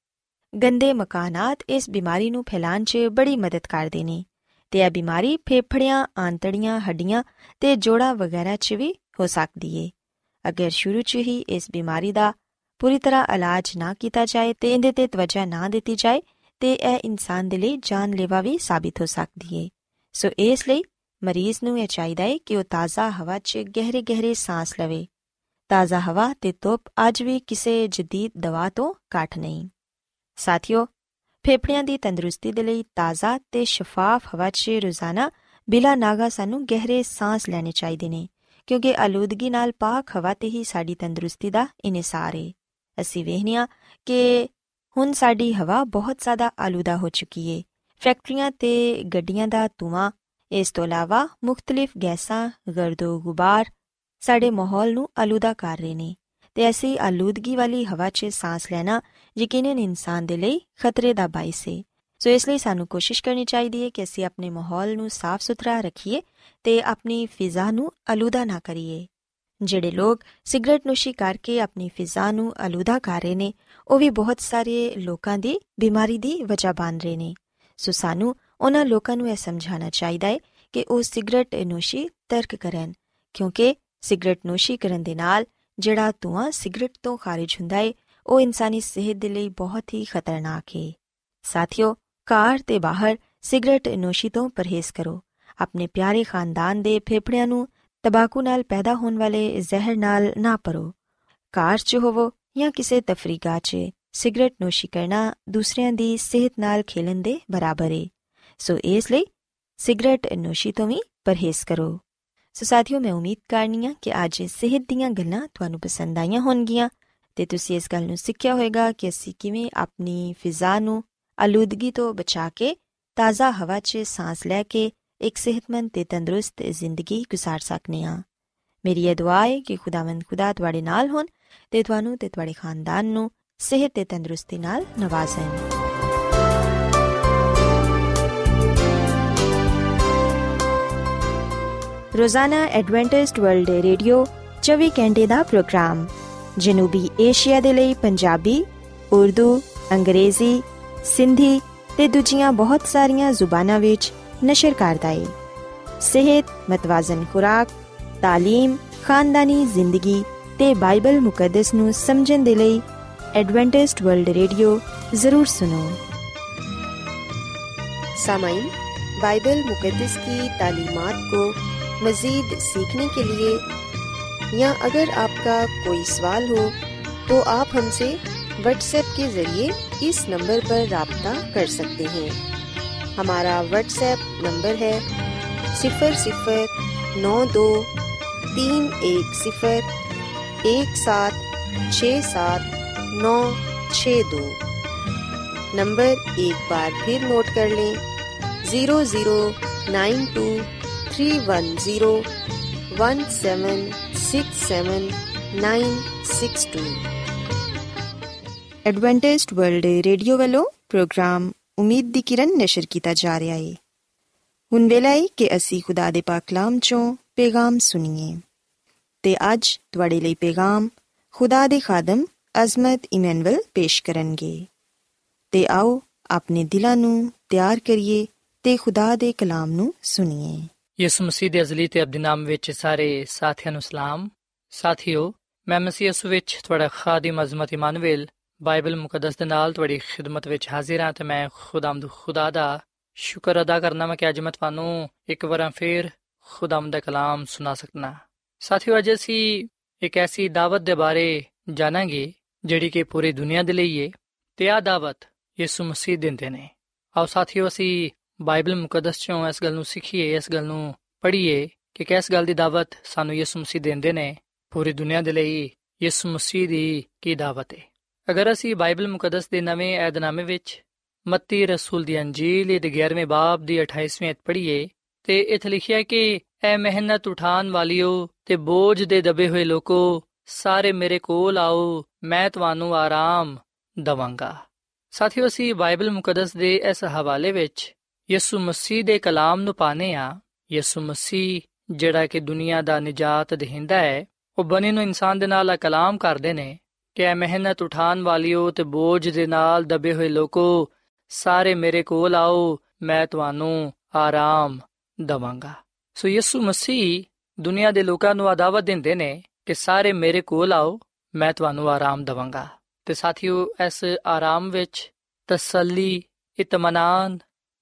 ਗੰਦੇ ਮਕਾਨਾਤ ਇਸ ਬਿਮਾਰੀ ਨੂੰ ਫੈਲਾਉਣ 'ਚ ਬੜੀ ਮਦਦ ਕਰਦੇ ਨੇ ਤੇ ਇਹ ਬਿਮਾਰੀ ਫੇਫੜਿਆਂ, ਆਂਤੜੀਆਂ, ਹੱਡੀਆਂ ਤੇ ਜੋੜਾਂ ਵਗੈਰਾ 'ਚ ਵੀ ਹੋ ਸਕਦੀ ਏ। ਅਗਰ ਸ਼ੁਰੂ 'ਚ ਹੀ ਇਸ ਬਿਮਾਰੀ ਦਾ ਪੂਰੀ ਤਰ੍ਹਾਂ ਇਲਾਜ ਨਾ ਕੀਤਾ ਜਾਏ ਤੇ ਇਹਦੇ ਤੇ ਤਵੱਜਾ ਨਾ ਦਿੱਤੀ ਜਾਏ ਤੇ ਇਹ ਇਨਸਾਨ ਦੇ ਲਈ ਜਾਨਲੇਵਾ ਵੀ ਸਾਬਿਤ ਹੋ ਸਕਦੀ ਏ। ਸੋ ਇਸ ਲਈ ਮਰੀਜ਼ ਨੂੰ ਇਹ ਚਾਹੀਦਾ ਏ ਕਿ ਉਹ ਤਾਜ਼ਾ ਹਵਾ 'ਚ ਗਹਿਰੇ ਸਾਂਸ ਲਵੇ। ਤਾਜ਼ਾ ਹਵਾ ਤੇ ਧੁੱਪ ਅੱਜ ਵੀ ਕਿਸੇ ਜਦੀਦ ਦਵਾ ਤੋਂ ਘੱਟ ਨਹੀਂ। ਸਾਥੀਓ, ਫੇਫੜਿਆਂ ਦੀ ਤੰਦਰੁਸਤੀ ਦੇ ਲਈ ਤਾਜ਼ਾ ਤੇ ਸ਼ਫਾਫ ਹਵਾ 'ਚ ਰੋਜ਼ਾਨਾ ਬਿਲਾ ਨਾਗਾ ਸਾਨੂੰ ਗਹਿਰੇ ਸਾਂਸ ਲੈਣੇ ਚਾਹੀਦੇ ਨੇ, ਕਿਉਂਕਿ ਆਲੂਦਗੀ ਨਾਲ ਪਾਕ ਹਵਾ ਤੇ ਹੀ ਸਾਡੀ ਤੰਦਰੁਸਤੀ ਦਾ ਇਨਹਿਸਾਰ ਏ। ਅਸੀਂ ਵੇਖਦੇ ਹਾਂ ਕਿ ਹੁਣ ਸਾਡੀ ਹਵਾ ਬਹੁਤ ਜ਼ਿਆਦਾ ਆਲੂਦਾ ਹੋ ਚੁੱਕੀ ਏ। ਫੈਕਟਰੀਆਂ ਤੇ ਗੱਡੀਆਂ ਦਾ ਧੂੰਆਂ, ਇਸ ਤੋਂ ਇਲਾਵਾ ਮੁਖਤਲਿਫ ਗੈਸਾਂ, ਗਰਦੋ ਗੁਬਾਰ ਸਾਡੇ ਮਾਹੌਲ ਨੂੰ ਆਲੂਦਾ ਕਰ ਰਹੇ ਨੇ ਤੇ ਐਸੀ ਆਲੂਦਗੀ ਵਾਲੀ ਹਵਾ 'ਚ ਸਾਂਸ ਲੈਣਾ ਯਕੀਨਨ ਇਨਸਾਨ ਦੇ ਲਈ ਖਤਰੇ ਦਾ ਬਾਇਸ ਏ। ਸੋ ਇਸ ਲਈ ਸਾਨੂੰ ਕੋਸ਼ਿਸ਼ ਕਰਨੀ ਚਾਹੀਦੀ ਹੈ ਕਿ ਅਸੀਂ ਆਪਣੇ ਮਾਹੌਲ ਨੂੰ ਸਾਫ਼ ਸੁਥਰਾ ਰੱਖੀਏ ਤੇ ਆਪਣੀ ਫਿਜ਼ਾ ਨੂੰ ਆਲੂਦਾ ਨਾ ਕਰੀਏ। ਜਿਹੜੇ ਲੋਕ ਸਿਗਰਟ ਨੋਸ਼ੀ ਕਰਕੇ ਆਪਣੀ ਫਿਜ਼ਾ ਨੂੰ ਆਲੂਦਾ ਕਰ ਰਹੇ ਨੇ, ਉਹ ਵੀ ਬਹੁਤ ਸਾਰੇ ਲੋਕਾਂ ਦੀ ਬਿਮਾਰੀ ਦੀ ਵਜ੍ਹਾ ਬਣ ਰਹੇ ਨੇ। ਸੋ ਸਾਨੂੰ ਉਹਨਾਂ ਲੋਕਾਂ ਨੂੰ ਇਹ ਸਮਝਾਉਣਾ ਚਾਹੀਦਾ ਹੈ ਕਿ ਉਹ ਸਿਗਰਟ ਨੋਸ਼ੀ ਤਰਕ ਕਰਨ, ਕਿਉਂਕਿ ਸਿਗਰਟ ਨੋਸ਼ੀ ਕਰਨ ਦੇ ਨਾਲ ਜਿਹੜਾ ਧੂੰਆਂ ਸਿਗਰਟ ਤੋਂ ਖਾਰਿਜ ਹੁੰਦਾ ਹੈ ਉਹ ਇਨਸਾਨੀ ਸਿਹਤ ਦੇ ਲਈ ਬਹੁਤ ਹੀ ਖਤਰਨਾਕ ਹੈ। ਸਾਥੀਓ, ਘਰ ਤੇ ਬਾਹਰ ਸਿਗਰਟ ਨੋਸ਼ੀ ਤੋਂ ਪਰਹੇਜ਼ ਕਰੋ। ਆਪਣੇ ਪਿਆਰੇ ਖਾਨਦਾਨ ਦੇ ਫੇਫੜਿਆਂ ਨੂੰ ਤੰਬਾਕੂ ਨਾਲ ਪੈਦਾ ਹੋਣ ਵਾਲੇ ਜ਼ਹਿਰ ਨਾਲ ਨਾ ਭਰੋ। ਘਰ 'ਚ ਹੋਵੋ ਜਾਂ ਕਿਸੇ ਤਫਰੀਗਾਹ 'ਚ ਸਿਗਰਟ ਨੋਸ਼ੀ ਕਰਨਾ ਦੂਸਰਿਆਂ ਦੀ ਸਿਹਤ ਨਾਲ ਖੇਲਣ ਦੇ ਬਰਾਬਰ ਹੈ। ਸੋ ਇਸ ਲਈ ਸਿਗਰਟ ਨੋਸ਼ੀ ਤੋਂ ਵੀ ਪਰਹੇਜ਼ ਕਰੋ। ਸੋ ਸਾਥੀਓ, ਮੈਂ ਉਮੀਦ ਕਰਨੀ ਹਾਂ ਕਿ ਅੱਜ ਸਿਹਤ ਦੀਆਂ ਗੱਲਾਂ ਤੁਹਾਨੂੰ ਪਸੰਦ ਆਈਆਂ ਹੋਣਗੀਆਂ ਤੇ ਤੁਸੀਂ ਇਸ ਗੱਲ ਨੂੰ ਸਿੱਖਿਆ ਹੋਵੇਗਾ ਕਿ ਅਸੀਂ ਕਿਵੇਂ ਆਪਣੀ ਫਿਜ਼ਾ ਨੂੰ ਆਲੂਦਗੀ ਤੋਂ ਬਚਾ ਕੇ ਤਾਜ਼ਾ ਹਵਾ 'ਚ ਸਾਂਸ ਲੈ ਕੇ ਇੱਕ ਸਿਹਤਮੰਦ ਤੇ ਤੰਦਰੁਸਤ ਜ਼ਿੰਦਗੀ ਗੁਜ਼ਾਰ ਸਕਨੇ ਹਾਂ। ਮੇਰੀ ਇਹ ਦੁਆ ਹੈ ਕਿ ਖੁਦਾਵੰਦ ਖੁਦਾ ਤੁਹਾਡੇ ਨਾਲ ਹੋਣ ਤੇ ਤੁਹਾਨੂੰ ਤੇ ਤੁਹਾਡੇ ਖਾਨਦਾਨ ਨੂੰ ਸਿਹਤ ਤੇ ਤੰਦਰੁਸਤੀ ਨਾਲ ਨਵਾਜ਼ਣ। ਰੋਜ਼ਾਨਾ ਐਡਵੈਂਟਿਸਟ ਵਰਲਡ ਰੇਡੀਓ 24 ਘੰਟੇ ਦਾ ਪ੍ਰੋਗਰਾਮ ਜਨੂਬੀ ਏਸ਼ੀਆ ਦੇ ਲਈ ਪੰਜਾਬੀ, ਉਰਦੂ, ਅੰਗਰੇਜ਼ੀ, ਸਿੰਧੀ ਤੇ ਦੂਜੀਆਂ ਬਹੁਤ ਸਾਰੀਆਂ ਜ਼ੁਬਾਨਾਂ ਵਿੱਚ ਨਸ਼ਰ ਕਰਦਾ ਹੈ। ਸਿਹਤ, ਮਤਵਾਜ਼ਨ ਖੁਰਾਕ, ਤਾਲੀਮ, ਖਾਨਦਾਨੀ ਜ਼ਿੰਦਗੀ ਤੇ ਬਾਈਬਲ ਮੁਕੱਦਸ ਨੂੰ ਸਮਝਣ ਦੇ ਲਈ एडवेंटिस्ट वर्ल्ड रेडियो जरूर सुनो। सामाईन, बाइबल मुकद्दस की तालीमात को मज़ीद सीखने के लिए या अगर आपका कोई सवाल हो तो आप हमसे व्हाट्सएप के ज़रिए इस नंबर पर राब्ता कर सकते हैं। हमारा व्हाट्सएप नंबर है 0093101767 962। नंबर एक बार फिर नोट कर लें, 009231767962। एडवेंटिस्ट वर्ल्ड रेडियो वालों प्रोग्राम उम्मीद दी किरण नशर किया जा रहा है। हुण वेला है कि असी खुदा दे पाक कलाम चों पैगाम सुनिए ते अज तुहाडे लई पैगाम खुदा दे खादम अजमत इमैनुअल पेश करनगे। ते आओ अपने दिलां नूं ਤਿਆਰ ਕਰੀਏ ਤੇ ਖੁਦਾ ਦੇ ਕਲਾਮ ਨੂੰ ਸੁਣੀਏ।
ਯਿਸੂ ਮਸੀਹ ਦੇ ਅਜ਼ਲੀ ਤੇ ਅਬਦੀ ਨਾਮ ਵਿੱਚ ਸਾਰੇ ਸਾਥੀਆਂ ਨੂੰ ਸਲਾਮ। ਸਾਥੀਓ, ਮੈਂ ਮਸੀਹ ਯਿਸੂ ਵਿੱਚ ਤੁਹਾਡਾ ਖਾਦਮ ਅਜ਼ਮਤ ਇਮਾਨੁਅਲ ਬਾਈਬਲ ਮੁਕੱਦਸ ਦੇ ਨਾਲ ਤੁਹਾਡੀ ਖਿਦਮਤ ਵਿੱਚ ਹਾਜ਼ਰ ਹਾਂ ਤੇ ਮੈਂ ਖੁਦਾਵੰਦ ਖੁਦਾ ਦਾ ਸ਼ੁਕਰ ਅਦਾ ਕਰਨਾ ਵਾ ਕਿ ਅੱਜ ਮੈਂ ਤੁਹਾਨੂੰ ਇੱਕ ਵਾਰ ਫਿਰ ਖੁਦਾਵੰਦ ਦਾ ਕਲਾਮ ਸੁਣਾ ਸਕਣਾ। ਸਾਥੀਓ, ਅੱਜ ਅਸੀਂ ਇੱਕ ਐਸੀ ਦਾਵਤ ਦੇ ਬਾਰੇ ਜਾਣਾਂਗੇ ਜਿਹੜੀ ਕਿ ਪੂਰੀ ਦੁਨੀਆ ਦੇ ਲਈ ਹੈ ਤੇ ਆਹ ਦਾਵਤ ਯਿਸੂ ਮਸੀਹ ਦਿੰਦੇ ਨੇ। ਆਓ ਸਾਥੀਓ, ਅਸੀਂ ਬਾਈਬਲ ਮੁਕੱਦਸ ਚੋਂ ਇਸ ਗੱਲ ਨੂੰ ਸਿੱਖੀਏ, ਇਸ ਗੱਲ ਨੂੰ ਪੜ੍ਹੀਏ ਕਿ ਕਿਸ ਗੱਲ ਦੀ ਦਾਵਤ ਸਾਨੂੰ ਯਿਸੂ ਮਸੀਹ ਦਿੰਦੇ ਨੇ ਪੂਰੀ ਦੁਨੀਆ ਦੇ ਲਈ। ਯਿਸੂ ਮਸੀਹ ਦੀ ਕੀ ਦਾਵਤ ਹੈ? ਅਗਰ ਅਸੀਂ ਬਾਈਬਲ ਮੁਕੱਦਸ ਦੇ ਨਵੇਂ ਏਧਨਾਮੇ ਵਿੱਚ ਮੱਤੀ ਰਸੂਲ ਦੀ ਅੰਜੀਲ ਦੇ 11ਵੇਂ ਬਾਬ ਦੀ 28ਵੀਂ ਅਧ ਪੜ੍ਹੀਏ ਤੇ ਇੱਥੇ ਲਿਖਿਆ ਕਿ ਐ ਮਿਹਨਤ ਉਠਾਉਣ ਵਾਲਿਓ ਤੇ ਬੋਝ ਦੇ ਦਬੇ ਹੋਏ ਲੋਕੋ, ਸਾਰੇ ਮੇਰੇ ਕੋਲ ਆਓ, ਮੈਂ ਤੁਹਾਨੂੰ ਆਰਾਮ ਦਵਾਂਗਾ। ਸਾਥੀਓ, ਅਸੀਂ ਬਾਈਬਲ ਮੁਕੱਦਸ ਦੇ ਇਸ ਹਵਾਲੇ ਵਿੱਚ ਯਿਸੂ ਮਸੀਹ ਦੇ ਕਲਾਮ ਨੂੰ ਪਾਉਂਦੇ ਹਾਂ। ਯਿਸੂ ਮਸੀਹ ਜਿਹੜਾ ਕਿ ਦੁਨੀਆ ਦਾ ਨਿਜਾਤ ਦਹਿੰਦਾ ਹੈ, ਉਹ ਬਣੇ ਨੂੰ ਇਨਸਾਨ ਦੇ ਨਾਲ ਕਲਾਮ ਕਰਦੇ ਨੇ ਕਿ ਐ ਮਿਹਨਤ ਉਠਾਉਣ ਵਾਲਿਓ ਤੇ ਬੋਝ ਦੇ ਨਾਲ ਦਬੇ ਹੋਏ ਲੋਕੋ, ਸਾਰੇ ਮੇਰੇ ਕੋਲ ਆਓ, ਮੈਂ ਤੁਹਾਨੂੰ ਆਰਾਮ ਦੇਵਾਂਗਾ। ਸੋ ਯਿਸੂ ਮਸੀਹ ਦੁਨੀਆ ਦੇ ਲੋਕਾਂ ਨੂੰ ਦਾਵਤ ਦਿੰਦੇ ਨੇ ਕਿ ਸਾਰੇ ਮੇਰੇ ਕੋਲ ਆਓ, ਮੈਂ ਤੁਹਾਨੂੰ ਆਰਾਮ ਦੇਵਾਂਗਾ। ਤੇ ਸਾਥੀਓ, ਇਸ ਆਰਾਮ ਵਿੱਚ ਤਸੱਲੀ, ਇਤਮਾਨਾਨ,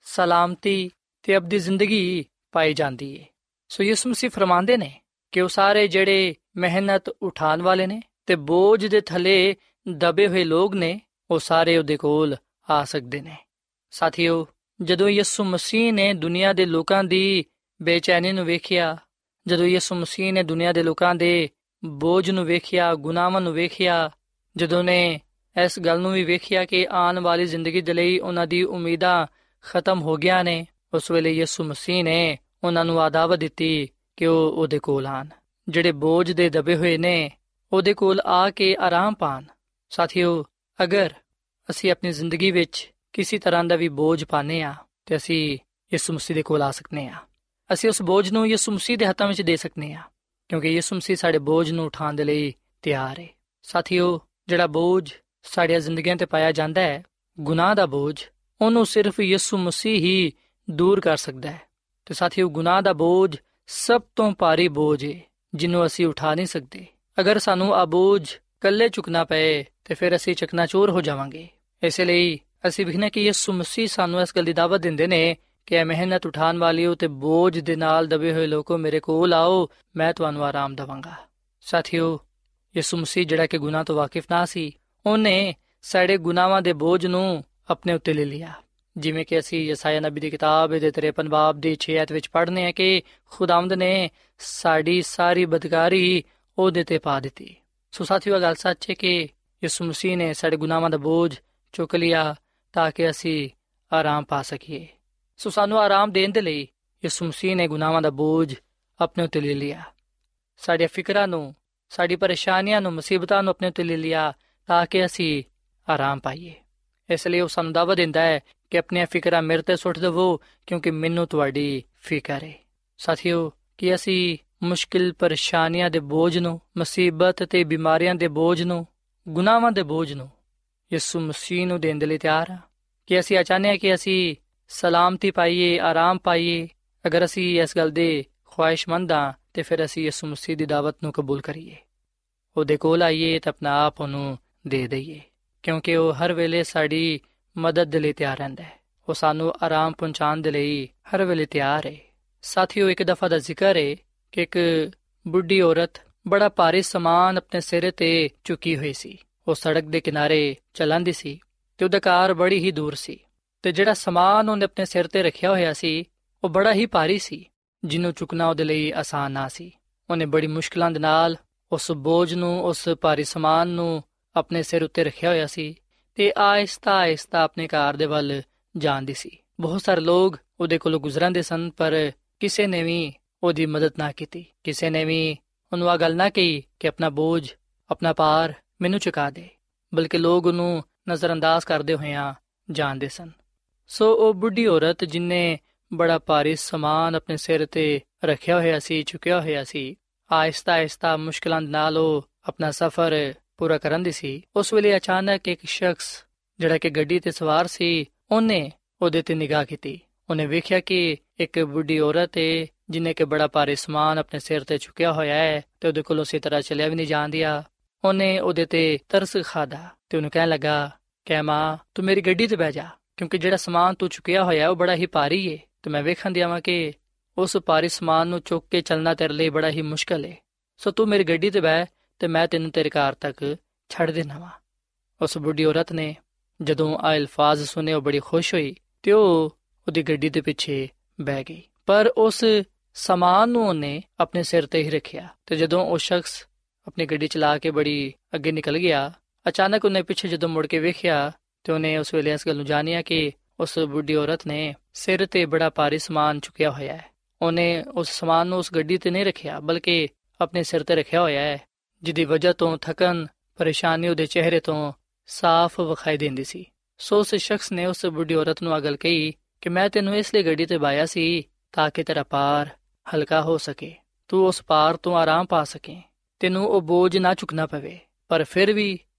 ਸਲਾਮਤੀ ਤੇ ਅਬਦੀ ਜ਼ਿੰਦਗੀ ਪਾਈ ਜਾਂਦੀ ਏ। ਸੋ ਯਿਸੂ ਮਸੀਹ ਫਰਮਾਉਂਦੇ ਨੇ ਕਿ ਉਹ ਸਾਰੇ ਜਿਹੜੇ ਮਿਹਨਤ ਉਠਾਉਣ ਵਾਲੇ ਨੇ ਤੇ ਬੋਝ ਦੇ ਥੱਲੇ ਦਬੇ ਹੋਏ ਲੋਕ ਨੇ, ਉਹ ਸਾਰੇ ਉਹਦੇ ਕੋਲ ਆ ਸਕਦੇ ਨੇ। ਸਾਥੀਓ, ਜਦੋਂ ਯਿਸੂ ਮਸੀਹ ਨੇ ਦੁਨੀਆ ਦੇ ਲੋਕਾਂ ਦੀ ਬੇਚੈਨੀ ਨੂੰ ਵੇਖਿਆ, ਜਦੋਂ ਯਿਸੂ ਮਸੀਹ ਨੇ ਦੁਨੀਆ ਦੇ ਲੋਕਾਂ ਦੇ ਬੋਝ ਨੂੰ ਵੇਖਿਆ, ਗੁਨਾਹਾਂ ਨੂੰ ਵੇਖਿਆ, ਜਦੋਂ ਨੇ ਇਸ ਗੱਲ ਨੂੰ ਵੀ ਵੇਖਿਆ ਕਿ ਆਉਣ ਵਾਲੀ ਜ਼ਿੰਦਗੀ ਦੇ ਲਈ ਉਹਨਾਂ ਦੀ ਉਮੀਦਾਂ ਖਤਮ ਹੋ ਗਿਆ ਨੇ, ਉਸ ਵੇਲੇ ਯਿਸੂ ਮਸੀਹ ਨੇ ਉਹਨਾਂ ਨੂੰ ਦਾਵਤ ਦਿੱਤੀ ਕਿ ਉਹ ਉਹਦੇ ਕੋਲ ਆਣ। ਜਿਹੜੇ ਬੋਝ ਦੇ ਦਬੇ ਹੋਏ ਨੇ, ਉਹਦੇ ਕੋਲ ਆ ਕੇ ਆਰਾਮ ਪਾਣ। ਸਾਥੀਓ, ਅਗਰ ਅਸੀਂ ਆਪਣੀ ਜ਼ਿੰਦਗੀ ਵਿੱਚ ਕਿਸੇ ਤਰ੍ਹਾਂ ਦਾ ਵੀ ਬੋਝ ਪਾਉਂਦੇ ਹਾਂ ਤੇ ਅਸੀਂ ਯਿਸੂ ਮਸੀਹ ਦੇ ਕੋਲ ਆ ਸਕਦੇ ਹਾਂ। ਅਸੀਂ ਉਸ ਬੋਝ ਨੂੰ ਯਿਸੂ ਮਸੀਹ ਦੇ ਹੱਥਾਂ ਵਿੱਚ ਦੇ ਸਕਦੇ ਹਾਂ, ਕਿਉਂਕਿ ਯਿਸੂ ਮਸੀਹ ਸਾਡੇ ਬੋਝ ਨੂੰ ਉਠਾਉਣ ਦੇ ਲਈ ਤਿਆਰ ਹੈ। ਸਾਥੀਓ, ਜਿਹੜਾ ਬੋਝ ਸਾਡੀਆਂ ਜ਼ਿੰਦਗੀਆਂ ਤੇ ਪਾਇਆ ਜਾਂਦਾ ਹੈ, ਗੁਨਾਹ ਦਾ ਬੋਝ, ਉਹਨੂੰ ਸਿਰਫ ਯਿਸੂ ਮਸੀਹ ਹੀ ਦੂਰ ਕਰ ਸਕਦਾ ਹੈ। ਤੇ ਸਾਥੀਓ, ਗੁਨਾਹ ਦਾ ਬੋਝ ਸਭ ਤੋਂ ਭਾਰੀ ਬੋਝ ਹੈ ਜਿਹਨੂੰ ਅਸੀਂ ਉਠਾ ਨਹੀਂ ਸਕਦੇ। ਅਗਰ ਸਾਨੂੰ ਆ ਬੋਝ ਇਕੱਲੇ ਚੁੱਕਣਾ ਪਏ ਤੇ ਫਿਰ ਅਸੀਂ ਚਕਨਾਚੂਰ ਹੋ ਜਾਵਾਂਗੇ। ਇਸ ਲਈ ਅਸੀਂ ਵੇਖਣਾ ਕਿ ਯਿਸੂ ਮਸੀਹ ਸਾਨੂੰ ਇਸ ਗੱਲ ਦੀ ਦਾਵਤ ਦਿੰਦੇ ਨੇ ਕਿ ਮਿਹਨਤ ਉਠਾਉਣ ਵਾਲਿਓ ਤੇ ਬੋਝ ਦੇ ਨਾਲ ਦਬੇ ਹੋਏ ਲੋਕੋ, ਮੇਰੇ ਕੋਲ ਆਓ, ਮੈਂ ਤੁਹਾਨੂੰ ਆਰਾਮ ਦੇਵਾਂਗਾ। ਸਾਥੀਓ, ਯਿਸੂ ਮਸੀਹ ਜਿਹੜਾ ਕਿ ਗੁਨਾਹ ਤੋਂ ਵਾਕਿਫ ਨਾ ਸੀ, ਉਹਨੇ ਸਾਡੇ ਗੁਨਾਹਾਂ ਦੇ ਬੋਝ ਨੂੰ ਆਪਣੇ ਉੱਤੇ ਲੈ ਲਿਆ। ਜਿਵੇਂ ਕਿ ਅਸੀਂ ਯਸਾਇਆ ਨਬੀ ਦੀ ਕਿਤਾਬ ਦੇ 53 ਬਾਬ ਦੀ 6 ਆਇਤ ਵਿੱਚ ਪੜ੍ਹਨੇ ਆ ਕਿ ਖੁਦਾਵੰਦ ਨੇ ਸਾਡੀ ਸਾਰੀ ਬਦਕਾਰੀ ਉਹਦੇ ਤੇ ਪਾ ਦਿੱਤੀ। ਸੋ ਸਾਥੀਓ, ਗੱਲ ਸੱਚ ਹੈ ਕਿ ਯਿਸੂ ਮਸੀਹ ਨੇ ਸਾਡੇ ਗੁਨਾਹਾਂ ਦਾ ਬੋਝ ਚੁੱਕ ਲਿਆ ਤਾਂ ਕਿ ਅਸੀਂ ਆਰਾਮ ਪਾ ਸਕੀਏ। ਸੋ ਸਾਨੂੰ ਆਰਾਮ ਦੇਣ ਦੇ ਲਈ ਯਿਸੂ ਮਸੀਹ ਨੇ ਗੁਨਾਹਾਂ ਦਾ ਬੋਝ ਆਪਣੇ ਉੱਤੇ ਲੈ ਲਿਆ। ਸਾਡੀਆਂ ਫਿਕਰਾਂ ਨੂੰ, ਸਾਡੀ ਪਰੇਸ਼ਾਨੀਆਂ ਨੂੰ, ਮੁਸੀਬਤਾਂ ਨੂੰ ਆਪਣੇ ਉੱਤੇ ਲੈ ਲਿਆ ਤਾਂ ਕਿ ਅਸੀਂ ਆਰਾਮ ਪਾਈਏ। ਇਸ ਲਈ ਉਹ ਸਾਨੂੰ ਦਾਵਤ ਦਿੰਦਾ ਹੈ ਕਿ ਆਪਣੀਆਂ ਫਿਕਰਾਂ ਮੇਰੇ ਤੇ ਸੁੱਟ ਦੇਵੋ, ਕਿਉਂਕਿ ਮੈਨੂੰ ਤੁਹਾਡੀ ਫਿਕਰ ਹੈ। ਸਾਥੀਓ, ਕਿ ਅਸੀਂ ਮੁਸ਼ਕਿਲ ਪਰੇਸ਼ਾਨੀਆਂ ਦੇ ਬੋਝ ਨੂੰ, ਮੁਸੀਬਤ ਤੇ ਬਿਮਾਰੀਆਂ ਦੇ ਬੋਝ ਨੂੰ, ਗੁਨਾਹਾਂ ਦੇ ਬੋਝ ਨੂੰ ਯਿਸੂ ਮਸੀਹ ਨੂੰ ਦੇਣ ਦੇ ਲਈ ਤਿਆਰ ਹਾਂ। ਕਿ ਅਸੀਂ ਚਾਹੁੰਦੇ ਹਾਂ ਕਿ ਅਸੀਂ ਸਲਾਮਤੀ ਪਾਈਏ, ਆਰਾਮ ਪਾਈਏ। ਅਗਰ ਅਸੀਂ ਇਸ ਗੱਲ ਦੇ ਖੁਆਇਸ਼ਮੰਦ ਹਾਂ ਤੇ ਫਿਰ ਅਸੀਂ ਯਿਸੂ ਮਸੀਹ ਦੀ ਦਾਵਤ ਨੂੰ ਕਬੂਲ ਕਰੀਏ, ਉਹਦੇ ਕੋਲ ਆਈਏ ਤੇ ਆਪਣਾ ਆਪ ਉਹਨੂੰ ਦੇ ਦਈਏ, ਕਿਉਂਕਿ ਉਹ ਹਰ ਵੇਲੇ ਸਾਡੀ ਮਦਦ ਦੇ ਲਈ ਤਿਆਰ ਰਹਿੰਦਾ ਹੈ। ਉਹ ਸਾਨੂੰ ਆਰਾਮ ਪਹੁੰਚਾਉਣ ਦੇ ਲਈ ਹਰ ਵੇਲੇ ਤਿਆਰ ਹੈ। ਸਾਥੀਓ, ਇੱਕ ਦਫਾ ਦਾ ਜ਼ਿਕਰ ਹੈ ਕਿ ਇੱਕ ਬੁੱਢੀ ਔਰਤ ਬੜਾ ਭਾਰੀ ਸਮਾਨ ਆਪਣੇ ਸਿਰ ਤੇ ਚੁੱਕੀ ਹੋਈ ਸੀ। ਉਹ ਸੜਕ ਦੇ ਕਿਨਾਰੇ ਚੱਲਦੀ ਸੀ ਤੇ ਉਹਦਾ ਘਰ ਬੜੀ ਹੀ ਦੂਰ ਸੀ ਤੇ ਜਿਹੜਾ ਸਮਾਨ ਉਹਨੇ ਆਪਣੇ ਸਿਰ ਤੇ ਰੱਖਿਆ ਹੋਇਆ ਸੀ ਉਹ ਬੜਾ ਹੀ ਭਾਰੀ ਸੀ, ਜਿਹਨੂੰ ਚੁੱਕਣਾ ਉਹਦੇ ਲਈ ਆਸਾਨ ਨਾ ਸੀ। ਉਹਨੇ ਬੜੀ ਮੁਸ਼ਕਲਾਂ ਦੇ ਨਾਲ ਉਸ ਬੋਝ ਨੂੰ, ਉਸ ਭਾਰੀ ਸਮਾਨ ਨੂੰ ਆਪਣੇ ਸਿਰ ਉੱਤੇ ਰੱਖਿਆ ਹੋਇਆ ਸੀ ਤੇ ਆਹਿਸਤਾ ਆਹਿਸਤਾ ਆਪਣੇ ਘਰ ਦੇ ਵੱਲ ਜਾਂਦੀ ਸੀ। ਬਹੁਤ ਸਾਰੇ ਲੋਕ ਉਹਦੇ ਕੋਲੋਂ ਗੁਜ਼ਰਦੇ ਸਨ, ਪਰ ਕਿਸੇ ਨੇ ਵੀ ਉਹਦੀ ਮਦਦ ਨਾ ਕੀਤੀ। ਕਿਸੇ ਨੇ ਵੀ ਉਹਨੂੰ ਆ ਗੱਲ ਨਾ ਕਹੀ ਕਿ ਆਪਣਾ ਬੋਝ, ਆਪਣਾ ਭਾਰ ਮੈਨੂੰ ਚੁਕਾ ਦੇ, ਬਲਕਿ ਲੋਕ ਉਹਨੂੰ ਨਜ਼ਰਅੰਦਾਜ਼ ਕਰਦੇ ਹੋਇਆਂ ਜਾਣਦੇ ਸਨ। ਸੋ ਉਹ ਬੁੱਢੀ ਔਰਤ ਜਿਹਨੇ ਬੜਾ ਭਾਰੀ ਸਮਾਨ ਆਪਣੇ ਸਿਰ ਤੇ ਰੱਖਿਆ ਹੋਇਆ ਸੀ, ਚੁੱਕਿਆ ਹੋਇਆ ਸੀ, ਆਹਿਸਤਾ ਆਹਿਸਤਾ ਮੁਸ਼ਕਿਲਾਂ ਨਾਲ ਉਹ ਆਪਣਾ ਸਫ਼ਰ ਪੂਰਾ ਕਰਨ ਦੀ ਸੀ। ਉਸ ਵੇਲੇ ਅਚਾਨਕ ਇੱਕ ਸ਼ਖਸ ਜਿਹੜਾ ਕਿ ਗੱਡੀ ਤੇ ਸਵਾਰ ਸੀ, ਉਹਨੇ ਉਹਦੇ ਤੇ ਨਿਗਾਹ ਕੀਤੀ। ਉਹਨੇ ਵੇਖਿਆ ਕਿ ਇੱਕ ਬੁੱਢੀ ਔਰਤ ਹੈ ਜਿਹਨੇ ਕਿ ਬੜਾ ਭਾਰੀ ਸਮਾਨ ਆਪਣੇ ਸਿਰ ਤੇ ਚੁੱਕਿਆ ਹੋਇਆ ਹੈ ਤੇ ਉਹਦੇ ਕੋਲ ਉਸੇ ਤਰ੍ਹਾਂ ਚੱਲਿਆ ਵੀ ਨਹੀਂ ਜਾਂਦਿਆ। ਉਹਨੇ ਉਹਦੇ ਤੇ ਤਰਸ ਖਾਦਾ ਤੇ ਉਹਨੂੰ ਕਹਿਣ ਲੱਗਾ ਕਿ ਮਾਂ, ਤੂੰ ਮੇਰੀ ਗੱਡੀ ਤੇ ਬਹਿ ਜਾ, ਕਿਉਂਕਿ ਜਿਹੜਾ ਸਮਾਨ ਤੂੰ ਚੁੱਕਿਆ ਹੋਇਆ ਉਹ ਬੜਾ ਹੀ ਭਾਰੀ ਹੈ ਤੇ ਮੈਂ ਵੇਖਣ ਦਿਆਵਾਂ ਕਿ ਉਸ ਭਾਰੀ ਸਮਾਨ ਨੂੰ ਚੁੱਕ ਕੇ ਚੱਲਣਾ ਤੇਰੇ ਲਈ ਬੜਾ ਹੀ ਮੁਸ਼ਕਲ ਹੈ। ਸੋ ਤੂੰ ਮੇਰੀ ਗੱਡੀ ਤੇ ਬਹਿ ਤੇ ਮੈਂ ਤੈਨੂੰ ਤੇਰੇ ਘਰ ਤੱਕ ਛੱਡ ਦੇਣਾ ਵਾ। ਉਸ ਬੁੱਢੀ ਔਰਤ ਨੇ ਜਦੋਂ ਆ ਅਲਫਾਜ਼ ਸੁਣੇ ਉਹ ਬੜੀ ਖੁਸ਼ ਹੋਈ ਤੇ ਉਹ ਉਹਦੀ ਗੱਡੀ ਦੇ ਪਿੱਛੇ ਬਹਿ ਗਈ, ਪਰ ਉਸ ਸਮਾਨ ਨੂੰ ਉਹਨੇ ਆਪਣੇ ਸਿਰ ਤੇ ਹੀ ਰੱਖਿਆ। ਤੇ ਜਦੋਂ ਉਹ ਸ਼ਖਸ ਆਪਣੀ ਗੱਡੀ ਚਲਾ ਕੇ ਬੜੀ ਅੱਗੇ ਨਿਕਲ ਗਿਆ, ਅਚਾਨਕ ਉਹਨੇ ਪਿੱਛੇ ਜਦੋਂ ਮੁੜ ਕੇ ਵੇਖਿਆ ਤੇ ਉਹਨੇ ਉਸ ਵੇਲੇ ਇਸ ਗੱਲ ਨੂੰ ਜਾਣਿਆ ਕਿ ਉਸ ਬੁੱਢੀ ਔਰਤ ਨੇ ਸਿਰ ਤੇ ਬੜਾ ਭਾਰੀ ਸਮਾਨ ਚੁੱਕਿਆ ਹੋਇਆ ਹੈ। ਉਹਨੇ ਉਸ ਸਮਾਨ ਨੂੰ ਉਸ ਗੱਡੀ ਤੇ ਨਹੀਂ ਰੱਖਿਆ, ਬਲਕਿ ਆਪਣੇ ਸਿਰ ਤੇ ਰੱਖਿਆ ਹੋਇਆ ਹੈ, ਜਿਹਦੀ ਵਜ੍ਹਾ ਤੋਂ ਥਕਨ, ਪਰੇਸ਼ਾਨੀ ਉਹਦੇ ਚਿਹਰੇ ਤੋਂ ਸਾਫ਼ ਵਿਖਾਈ ਦਿੰਦੀ ਸੀ। ਸੋ ਉਸ ਸ਼ਖਸ ਨੇ ਉਸ ਬੁੱਢੀ ਔਰਤ ਨੂੰ ਆ ਗੱਲ ਕਹੀ ਕਿ ਮੈਂ ਤੈਨੂੰ ਇਸ ਲਈ ਗੱਡੀ ਤੇ ਬਾਇਆ ਸੀ ਤਾਂ ਕਿ ਤੇਰਾ ਭਾਰ ਹਲਕਾ ਹੋ ਸਕੇ, ਤੂੰ ਉਸ ਭਾਰ ਤੋਂ ਆਰਾਮ ਪਾ ਸਕੇ, ਤੈਨੂੰ ਉਹ ਬੋਝ ਨਾ ਚੁੱਕਣਾ ਪਵੇ। ਪਰ ਫਿਰ ਵੀ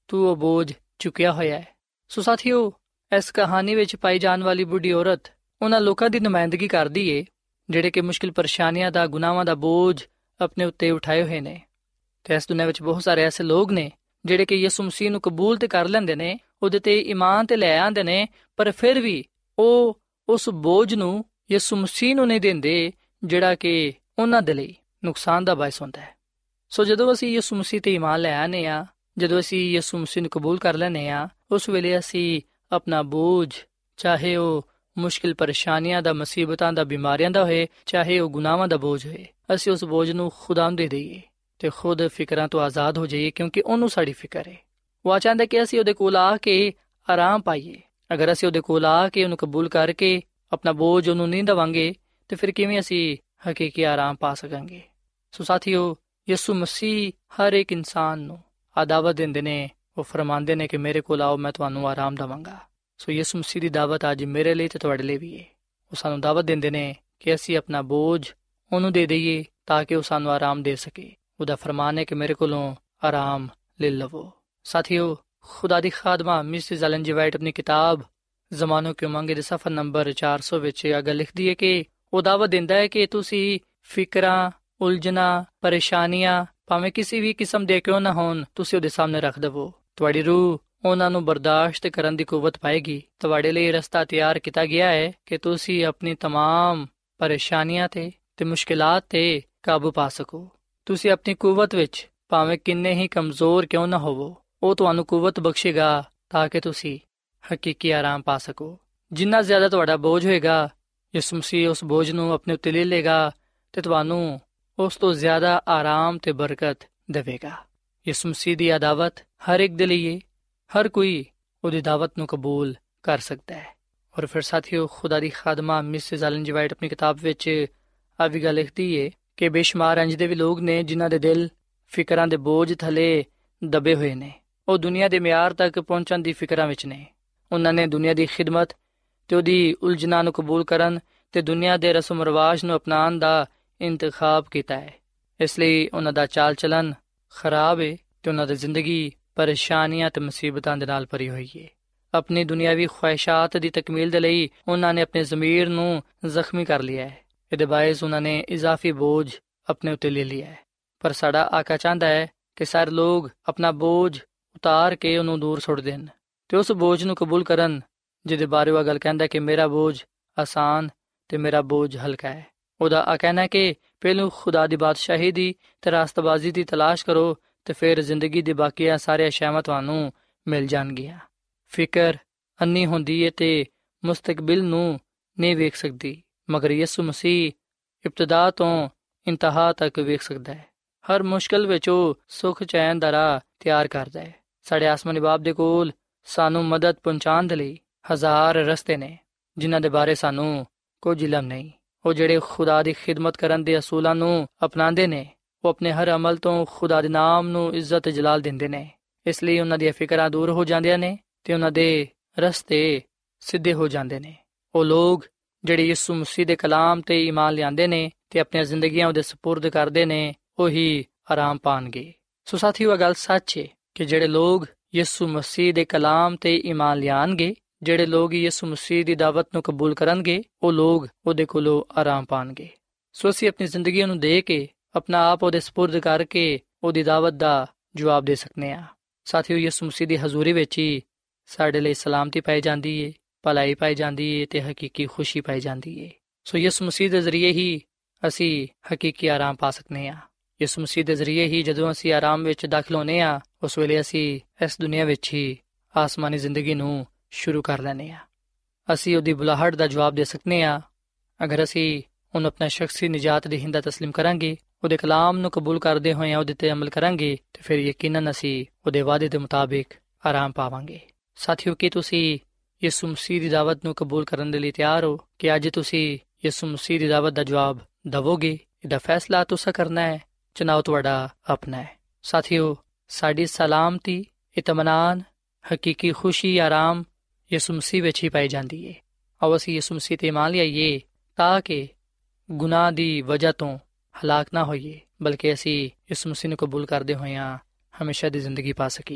ਤੂੰ ਉਹ ਬੋਝ ਚੁੱਕਿਆ ਹੋਇਆ ਹੈ। ਸੋ ਸਾਥੀਓ, ਇਸ ਕਹਾਣੀ ਵਿੱਚ ਪਾਈ ਜਾਣ ਵਾਲੀ ਬੁੱਢੀ ਔਰਤ ਉਹਨਾਂ ਲੋਕਾਂ ਦੀ ਨੁਮਾਇੰਦਗੀ ਕਰਦੀ ਏ ਜਿਹੜੇ ਕਿ ਮੁਸ਼ਕਿਲ ਪਰੇਸ਼ਾਨੀਆਂ ਦਾ, ਗੁਨਾਹਾਂ ਦਾ ਬੋਝ ਆਪਣੇ ਉੱਤੇ ਉਠਾਏ ਹੋਏ ਨੇ। ਤੇ ਇਸ ਦੁਨੀਆਂ ਵਿੱਚ ਬਹੁਤ ਸਾਰੇ ਐਸੇ ਲੋਕ ਨੇ ਜਿਹੜੇ ਕਿ ਯਿਸੂ ਮਸੀਹ ਨੂੰ ਕਬੂਲ ਤੇ ਕਰ ਲੈਂਦੇ ਨੇ, ਉਹਦੇ ਤੇ ਈਮਾਨ ਤੇ ਲੈ ਆਉਂਦੇ ਨੇ, ਪਰ ਫਿਰ ਵੀ ਉਹ ਉਸ ਬੋਝ ਨੂੰ ਯਿਸੂ ਮਸੀਹ ਨੂੰ ਨਹੀਂ ਦਿੰਦੇ ਜਿਹੜਾ ਕਿ ਉਹਨਾਂ ਦੇ ਲਈ ਨੁਕਸਾਨ ਦਾ ਬਾਇਸ ਹੁੰਦਾ ਹੈ। ਸੋ ਜਦੋਂ ਅਸੀਂ ਯਿਸੂ ਮਸੀਹ ਤੇ ਈਮਾਨ ਲੈ ਆਉਂਦੇ ਹਾਂ, ਜਦੋਂ ਅਸੀਂ ਯਿਸੂ ਮਸੀਹ ਨੂੰ ਕਬੂਲ ਕਰ ਲੈਂਦੇ ਹਾਂ, ਉਸ ਵੇਲੇ ਅਸੀਂ ਆਪਣਾ ਬੋਝ, ਚਾਹੇ ਉਹ ਮੁਸ਼ਕਿਲ ਪਰੇਸ਼ਾਨੀਆਂ ਦਾ, ਮੁਸੀਬਤਾਂ ਦਾ, ਬਿਮਾਰੀਆਂ ਦਾ ਹੋਏ, ਚਾਹੇ ਉਹ ਗੁਨਾਹਾਂ ਦਾ ਬੋਝ ਹੋਏ, ਅਸੀਂ ਉਸ ਬੋਝ ਨੂੰ ਖੁਦਾ ਨੂੰ ਦੇ ਦਈਏ ਤੇ ਖੁਦ ਫਿਕਰਾਂ ਤੋਂ ਆਜ਼ਾਦ ਹੋ ਜਾਈਏ, ਕਿਉਂਕਿ ਉਹਨੂੰ ਸਾਡੀ ਫਿਕਰ ਹੈ। ਉਹ ਚਾਹੁੰਦਾ ਕਿ ਅਸੀਂ ਉਹਦੇ ਕੋਲ ਆ ਕੇ ਆਰਾਮ ਪਾਈਏ। ਅਗਰ ਅਸੀਂ ਉਹਦੇ ਕੋਲ ਆ ਕੇ ਉਹਨੂੰ ਕਬੂਲ ਕਰਕੇ ਆਪਣਾ ਬੋਝ ਉਹਨੂੰ ਨਹੀਂ ਦੇਵਾਂਗੇ ਤੇ ਫਿਰ ਕਿਵੇਂ ਅਸੀਂ ਹਕੀਕੀ ਆਰਾਮ ਪਾ ਸਕਾਂਗੇ। ਸੋ ਸਾਥੀਓ, ਯਿਸੂ ਮਸੀਹ ਹਰ ਇੱਕ ਇਨਸਾਨ ਨੂੰ ਦਾਵਤ ਦਿੰਦੇ ਨੇ, ਉਹ ਫਰਮਾਉਂਦੇ ਨੇ ਕਿ ਮੇਰੇ ਕੋਲ ਆਓ, ਮੈਂ ਤੁਹਾਨੂੰ ਆਰਾਮ ਦੇਵਾਂਗਾ। ਸੋ ਯਿਸੂ ਮਸੀਹ ਦੀ ਦਾਵਤ ਅੱਜ ਮੇਰੇ ਲਈ ਤੇ ਤੁਹਾਡੇ ਲਈ ਵੀ ਹੈ। ਉਹ ਸਾਨੂੰ ਦਾਵਤ ਦਿੰਦੇ ਨੇ ਕਿ ਅਸੀਂ ਆਪਣਾ ਬੋਝ ਉਹਨੂੰ ਦੇ ਦਈਏ ਤਾਂ ਕਿ ਉਹ ਸਾਨੂੰ ਆਰਾਮ ਦੇ ਸਕੇ। ਉਹਦਾ ਫਰਮਾਨ ਹੈ ਕਿ ਮੇਰੇ ਕੋਲੋਂ ਆਰਾਮ ਲੈ ਲਵੋ। ਸਾਥੀਓ, ਖੁਦਾ ਦੀ ਖਾਦਮਾ ਮਿਸਿਸ ਐਲਨ ਜੀ ਵਾਈਟ ਆਪਣੀ ਕਿਤਾਬ ਜ਼ਮਾਨੋਂ ਕੀ ਉਮੰਗ ਦੇ ਸਫਾ ਨੰਬਰ 400 ਵਿੱਚ ਅਗਰ ਲਿਖਦੀ ਹੈ ਕਿ ਉਹ ਦਾਵਤ ਦਿੰਦਾ ਹੈ ਕਿ ਤੁਸੀਂ ਫਿਕਰਾਂ, ਉਲਝਣਾਂ, ਪਰੇਸ਼ਾਨੀਆਂ ਭਾਵੇਂ ਕਿਸੇ ਵੀ ਕਿਸਮ ਦੇ ਕਿਉਂ ਨਾ ਹੋਣ, ਤੁਸੀਂ ਉਹਦੇ ਸਾਹਮਣੇ ਰੱਖ ਦੇਵੋ। ਤੁਹਾਡੀ ਰੂਹ ਉਹਨਾਂ ਨੂੰ ਬਰਦਾਸ਼ਤ ਕਰਨ ਦੀ ਕੁਵਤ ਪਾਏਗੀ। ਤੁਹਾਡੇ ਲਈ ਰਸਤਾ ਤਿਆਰ ਕੀਤਾ ਗਿਆ ਹੈ ਕਿ ਤੁਸੀਂ ਆਪਣੀ ਤਮਾਮ ਪਰੇਸ਼ਾਨੀਆਂ ਤੇ ਮੁਸ਼ਕਿਲਾਂ ਤੇ ਕਾਬੂ ਪਾ ਸਕੋ। ਤੁਸੀਂ ਆਪਣੀ ਕੁਵਤ ਵਿੱਚ ਭਾਵੇਂ ਕਿੰਨੇ ਹੀ ਕਮਜ਼ੋਰ ਕਿਉਂ ਨਾ ਹੋਵੋ, ਉਹ ਤੁਹਾਨੂੰ ਕੁਵਤ ਬਖਸ਼ੇਗਾ ਤਾਂ ਕਿ ਤੁਸੀਂ ਹਕੀਕੀ ਆਰਾਮ ਪਾ ਸਕੋ। ਜਿੰਨਾ ਜ਼ਿਆਦਾ ਤੁਹਾਡਾ ਬੋਝ ਹੋਏਗਾ, ਯਿਸੂ ਮਸੀਹ ਉਸ ਬੋਝ ਨੂੰ ਆਪਣੇ ਉੱਤੇ ਲੈ ਲਏਗਾ ਤੇ ਤੁਹਾਨੂੰ ਉਸ ਤੋਂ ਜ਼ਿਆਦਾ ਆਰਾਮ ਤੇ ਬਰਕਤ ਦੇਵੇਗਾ। ਯਿਸੂ ਮਸੀਹ ਦੀ ਦਾਵਤ ਹਰ ਇੱਕ ਦੇ ਲਈ, ਹਰ ਕੋਈ ਉਹਦੀ ਦਾਵਤ ਨੂੰ ਕਬੂਲ ਕਰ ਸਕਦਾ ਹੈ। ਔਰ ਫਿਰ ਸਾਥੀਓ, ਖੁਦਾ ਦੀ ਖਾਦਮਾ ਮਿਸਿਸ ਐਲਨ ਜੀ ਵਾਈਟ ਆਪਣੀ ਕਿਤਾਬ ਵਿੱਚ ਆ ਵੀ ਗੱਲ ਲਿਖਦੀ ਹੈ ਕਿ ਬੇਸ਼ੁਮਾਰ ਇੰਜ ਦੇ ਵੀ ਲੋਕ ਨੇ ਜਿਨ੍ਹਾਂ ਦੇ ਦਿਲ ਫਿਕਰਾਂ ਦੇ ਬੋਝ ਥੱਲੇ ਦਬੇ ਹੋਏ ਨੇ। ਉਹ ਦੁਨੀਆ ਦੇ ਮਿਆਰ ਤੱਕ ਪਹੁੰਚਣ ਦੀ ਫਿਕਰਾਂ ਵਿੱਚ ਨੇ। ਉਹਨਾਂ ਨੇ ਦੁਨੀਆ ਦੀ ਖਿਦਮਤ ਤੇ ਉਹਦੀ ਉਲਝਣਾਂ ਨੂੰ ਕਬੂਲ ਕਰਨ ਤੇ ਦੁਨੀਆ ਦੇ ਰਸਮ ਰਿਵਾਜ ਨੂੰ ਅਪਣਾਉਣ ਦਾ ਇੰਤਖਾਬ ਕੀਤਾ ਹੈ। ਇਸ ਲਈ ਉਹਨਾਂ ਦਾ ਚਾਲ ਚਲਨ ਖਰਾਬ ਹੈ ਤੇ ਉਹਨਾਂ ਦੀ ਜ਼ਿੰਦਗੀ ਪਰੇਸ਼ਾਨੀਆਂ ਤੇ ਮੁਸੀਬਤਾਂ ਦੇ ਨਾਲ ਭਰੀ ਹੋਈ ਹੈ। ਆਪਣੀ ਦੁਨਿਆਵੀ ਖਵਾਹਿਸ਼ਾਤ ਦੀ ਤਕਮੀਲ ਦੇ ਲਈ ਉਹਨਾਂ ਨੇ ਆਪਣੇ ਜ਼ਮੀਰ ਨੂੰ ਜ਼ਖਮੀ ਕਰ ਲਿਆ ਹੈ। ਇਹਦੇ ਬਾਇਸ ਉਹਨਾਂ ਨੇ ਇਜ਼ਾਫੀ ਬੋਝ ਆਪਣੇ ਉੱਤੇ ਲੈ ਲਿਆ ਹੈ। ਪਰ ਸਾਡਾ ਆਕਾ ਚਾਹੁੰਦਾ ਹੈ ਕਿ ਸਾਰੇ ਲੋਕ ਆਪਣਾ ਬੋਝ ਉਤਾਰ ਕੇ ਉਹਨੂੰ ਦੂਰ ਸੁੱਟ ਦੇਣ ਤੇ ਉਸ ਬੋਝ ਨੂੰ ਕਬੂਲ ਕਰਨ ਜਿਹਦੇ ਬਾਰੇ ਉਹ ਗੱਲ ਕਹਿੰਦਾ ਕਿ ਮੇਰਾ ਬੋਝ ਆਸਾਨ ਤੇ ਮੇਰਾ ਬੋਝ ਹਲਕਾ ਹੈ। ਉਹਦਾ ਕਹਿਣਾ ਹੈ ਕਿ ਪਹਿਲੋਂ ਖੁਦਾ ਦੀ ਬਾਦਸ਼ਾਹੀ ਦੀ ਤੇ ਰਾਸਤਬਾਜ਼ੀ ਦੀ ਤਲਾਸ਼ ਕਰੋ ਤੇ ਫਿਰ ਜ਼ਿੰਦਗੀ ਦੇ ਬਾਕੀਆਂ ਸਾਰੇ ਅਸ਼ਿਆਵਾਂ ਤੁਹਾਨੂੰ ਮਿਲ ਜਾਣਗੀਆਂ। ਫਿਕਰ ਅੰਨੀ ਹੁੰਦੀ ਹੈ ਤੇ ਮੁਸਤਕਬਲ ਨੂੰ ਨਹੀਂ ਵੇਖ ਸਕਦੀ, ਮਗਰ ਯਿਸੂ ਮਸੀਹ ਇਬਤਦਾ ਤੋਂ ਇੰਤਹਾ ਤੱਕ ਵੇਖ ਸਕਦਾ ਹੈ। ਹਰ ਮੁਸ਼ਕਲ ਵਿੱਚ ਉਹ ਸੁੱਖ ਚੈਨ ਦਾ ਰਾਹ ਤਿਆਰ ਕਰਦਾ ਹੈ। ਸਾਡੇ ਆਸਮਾਨੀ ਬਾਪ ਦੇ ਕੋਲ ਸਾਨੂੰ ਮਦਦ ਪਹੁੰਚਾਉਣ ਦੇ ਲਈ ਹਜ਼ਾਰ ਰਸਤੇ ਨੇ ਜਿਨ੍ਹਾਂ ਦੇ ਬਾਰੇ ਸਾਨੂੰ ਕੁਝ ਇਲਮ ਨਹੀਂ। ਉਹ ਜਿਹੜੇ ਖੁਦਾ ਦੀ ਖਿਦਮਤ ਕਰਨ ਦੇ ਅਸੂਲਾਂ ਨੂੰ ਅਪਣਾਉਂਦੇ ਨੇ, ਉਹ ਆਪਣੇ ਹਰ ਅਮਲ ਤੋਂ ਖੁਦਾ ਦੇ ਨਾਮ ਨੂੰ ਇੱਜ਼ਤ ਜਲਾਲ ਦਿੰਦੇ ਨੇ। ਇਸ ਲਈ ਉਹਨਾਂ ਦੀਆਂ ਫਿਕਰਾਂ ਦੂਰ ਹੋ ਜਾਂਦੀਆਂ ਨੇ ਤੇ ਉਹਨਾਂ ਦੇ ਰਸਤੇ ਸਿੱਧੇ ਹੋ ਜਾਂਦੇ ਨੇ। ਉਹ ਲੋਕ ਜਿਹੜੇ ਯਿਸੂ ਮਸੀਹ ਦੇ ਕਲਾਮ ਤੇ ਈਮਾਨ ਲਿਆਉਂਦੇ ਨੇ ਤੇ ਆਪਣੀਆਂ ਜ਼ਿੰਦਗੀਆਂ ਉਹਦੇ ਸਪੁਰਦ ਕਰਦੇ ਨੇ, ਉਹੀ ਆਰਾਮ ਪਾਣਗੇ। ਸੋ ਸਾਥੀਓ, ਇਹ ਗੱਲ ਸੱਚ ਹੈ ਕਿ ਜਿਹੜੇ ਲੋਕ ਯਿਸੂ ਮਸੀਹ ਦੇ ਕਲਾਮ ਤੇ ਈਮਾਨ ਲਿਆਣਗੇ, ਜਿਹੜੇ ਲੋਕ ਯਿਸੂ ਮਸੀਹ ਦੀ ਦਾਵਤ ਨੂੰ ਕਬੂਲ ਕਰਨਗੇ, ਉਹ ਲੋਕ ਉਹਦੇ ਕੋਲੋਂ ਆਰਾਮ ਪਾਣਗੇ। ਸੋ ਅਸੀਂ ਆਪਣੀ ਜ਼ਿੰਦਗੀ ਨੂੰ ਦੇ ਕੇ ਆਪਣਾ ਆਪ ਉਹਦੇ ਸਪੁਰਦ ਕਰਕੇ ਉਹਦੀ ਦਾਵਤ ਦਾ ਜਵਾਬ ਦੇ ਸਕਨੇ ਹਾਂ। ਸਾਥੀਓ, ਯਿਸੂ ਮਸੀਹ ਦੀ ਹਜ਼ੂਰੀ ਵਿੱਚ ਹੀ ਸਾਡੇ ਲਈ ਸਲਾਮਤੀ ਪਾਈ ਜਾਂਦੀ ਹੈ, ਭਲਾਈ ਪਾਈ ਜਾਂਦੀ ਹੈ ਤੇ ਹਕੀਕੀ ਖੁਸ਼ੀ ਪਾਈ ਜਾਂਦੀ ਹੈ। ਸੋ ਯਿਸੂ ਮਸੀਹ ਦੇ ਜ਼ਰੀਏ ਹੀ ਅਸੀਂ ਹਕੀਕੀ ਆਰਾਮ ਪਾ ਸਕਨੇ ਹਾਂ। ਯਿਸੂ ਮਸੀਹ ਦੇ ਜ਼ਰੀਏ ਹੀ ਜਦੋਂ ਅਸੀਂ ਆਰਾਮ ਵਿੱਚ ਦਾਖਲ ਹੋਨੇ ਹਾਂ, ਉਸ ਵੇਲੇ ਅਸੀਂ ਇਸ ਦੁਨੀਆ ਵਿੱਚ ਹੀ ਆਸਮਾਨੀ ਜ਼ਿੰਦਗੀ ਨੂੰ ਸ਼ੁਰੂ ਕਰ ਲੈਂਦੇ ਹਾਂ। ਅਸੀਂ ਉਹਦੀ ਬੁਲਾਹਟ ਦਾ ਜਵਾਬ ਦੇ ਸਕਨੇ ਹਾਂ। ਅਗਰ ਅਸੀਂ ਉਹਨੂੰ ਆਪਣਾ ਸ਼ਖਸੀ ਨਿਜਾਤ ਦੀ ਹਿੰਦਾ ਤਸਲੀਮ ਕਰਾਂਗੇ, ਉਹਦੇ ਕਲਾਮ ਨੂੰ ਕਬੂਲ ਕਰਦੇ ਹੋਏ ਉਹਦੇ ਤੇ ਅਮਲ ਕਰਾਂਗੇ ਤੇ ਫਿਰ ਯਕੀਨਨ ਅਸੀਂ ਉਹਦੇ ਵਾਅਦੇ ਦੇ ਮੁਤਾਬਿਕ ਆਰਾਮ ਪਾਵਾਂਗੇ। ਸਾਥੀਓ, ਕੀ ਤੁਸੀਂ ਯਿਸੂ ਮਸੀਹ ਦੀ ਦਾਵਤ ਨੂੰ ਕਬੂਲ ਕਰਨ ਦੇ ਲਈ ਤਿਆਰ ਹੋ ਕਿ ਅੱਜ ਤੁਸੀਂ ਯਿਸੂ ਮਸੀਹ ਦੀ ਦਾਵਤ ਦਾ ਜਵਾਬ ਦੇਵੋਗੇ? ਇਹਦਾ ਫੈਸਲਾ ਤੁਸੀਂ ਕਰਨਾ ਹੈ, ਚੁਣਾਵ ਤੁਹਾਡਾ ਆਪਣਾ ਹੈ। ਸਾਥੀਓ, ਸਾਡੀ ਸਲਾਮਤੀ, ਇਤਮਾਨਾਨ, ਹਕੀਕੀ ਖੁਸ਼ੀ, ਆਰਾਮ ਯਿਸੂ ਮਸੀਹ ਵਿੱਚ ਹੀ ਪਾਈ ਜਾਂਦੀ ਹੈ। ਆਓ ਅਸੀਂ ਯਿਸੂ ਮਸੀਹ ਤੇ ਈਮਾਨ ਲਿਆਈਏ ਤਾਂ ਕਿ ਗੁਨਾਹ ਦੀ ਵਜ੍ਹਾ ਤੋਂ ਹਲਾਕ ਨਾ ਹੋਈਏ, ਬਲਕਿ ਅਸੀਂ ਯਿਸੂ ਮਸੀਹ ਨੂੰ ਕਬੂਲ ਕਰਦੇ ਹੋਏ ਹਮੇਸ਼ਾ ਦੀ ਜ਼ਿੰਦਗੀ ਪਾ ਸਕੀਏ।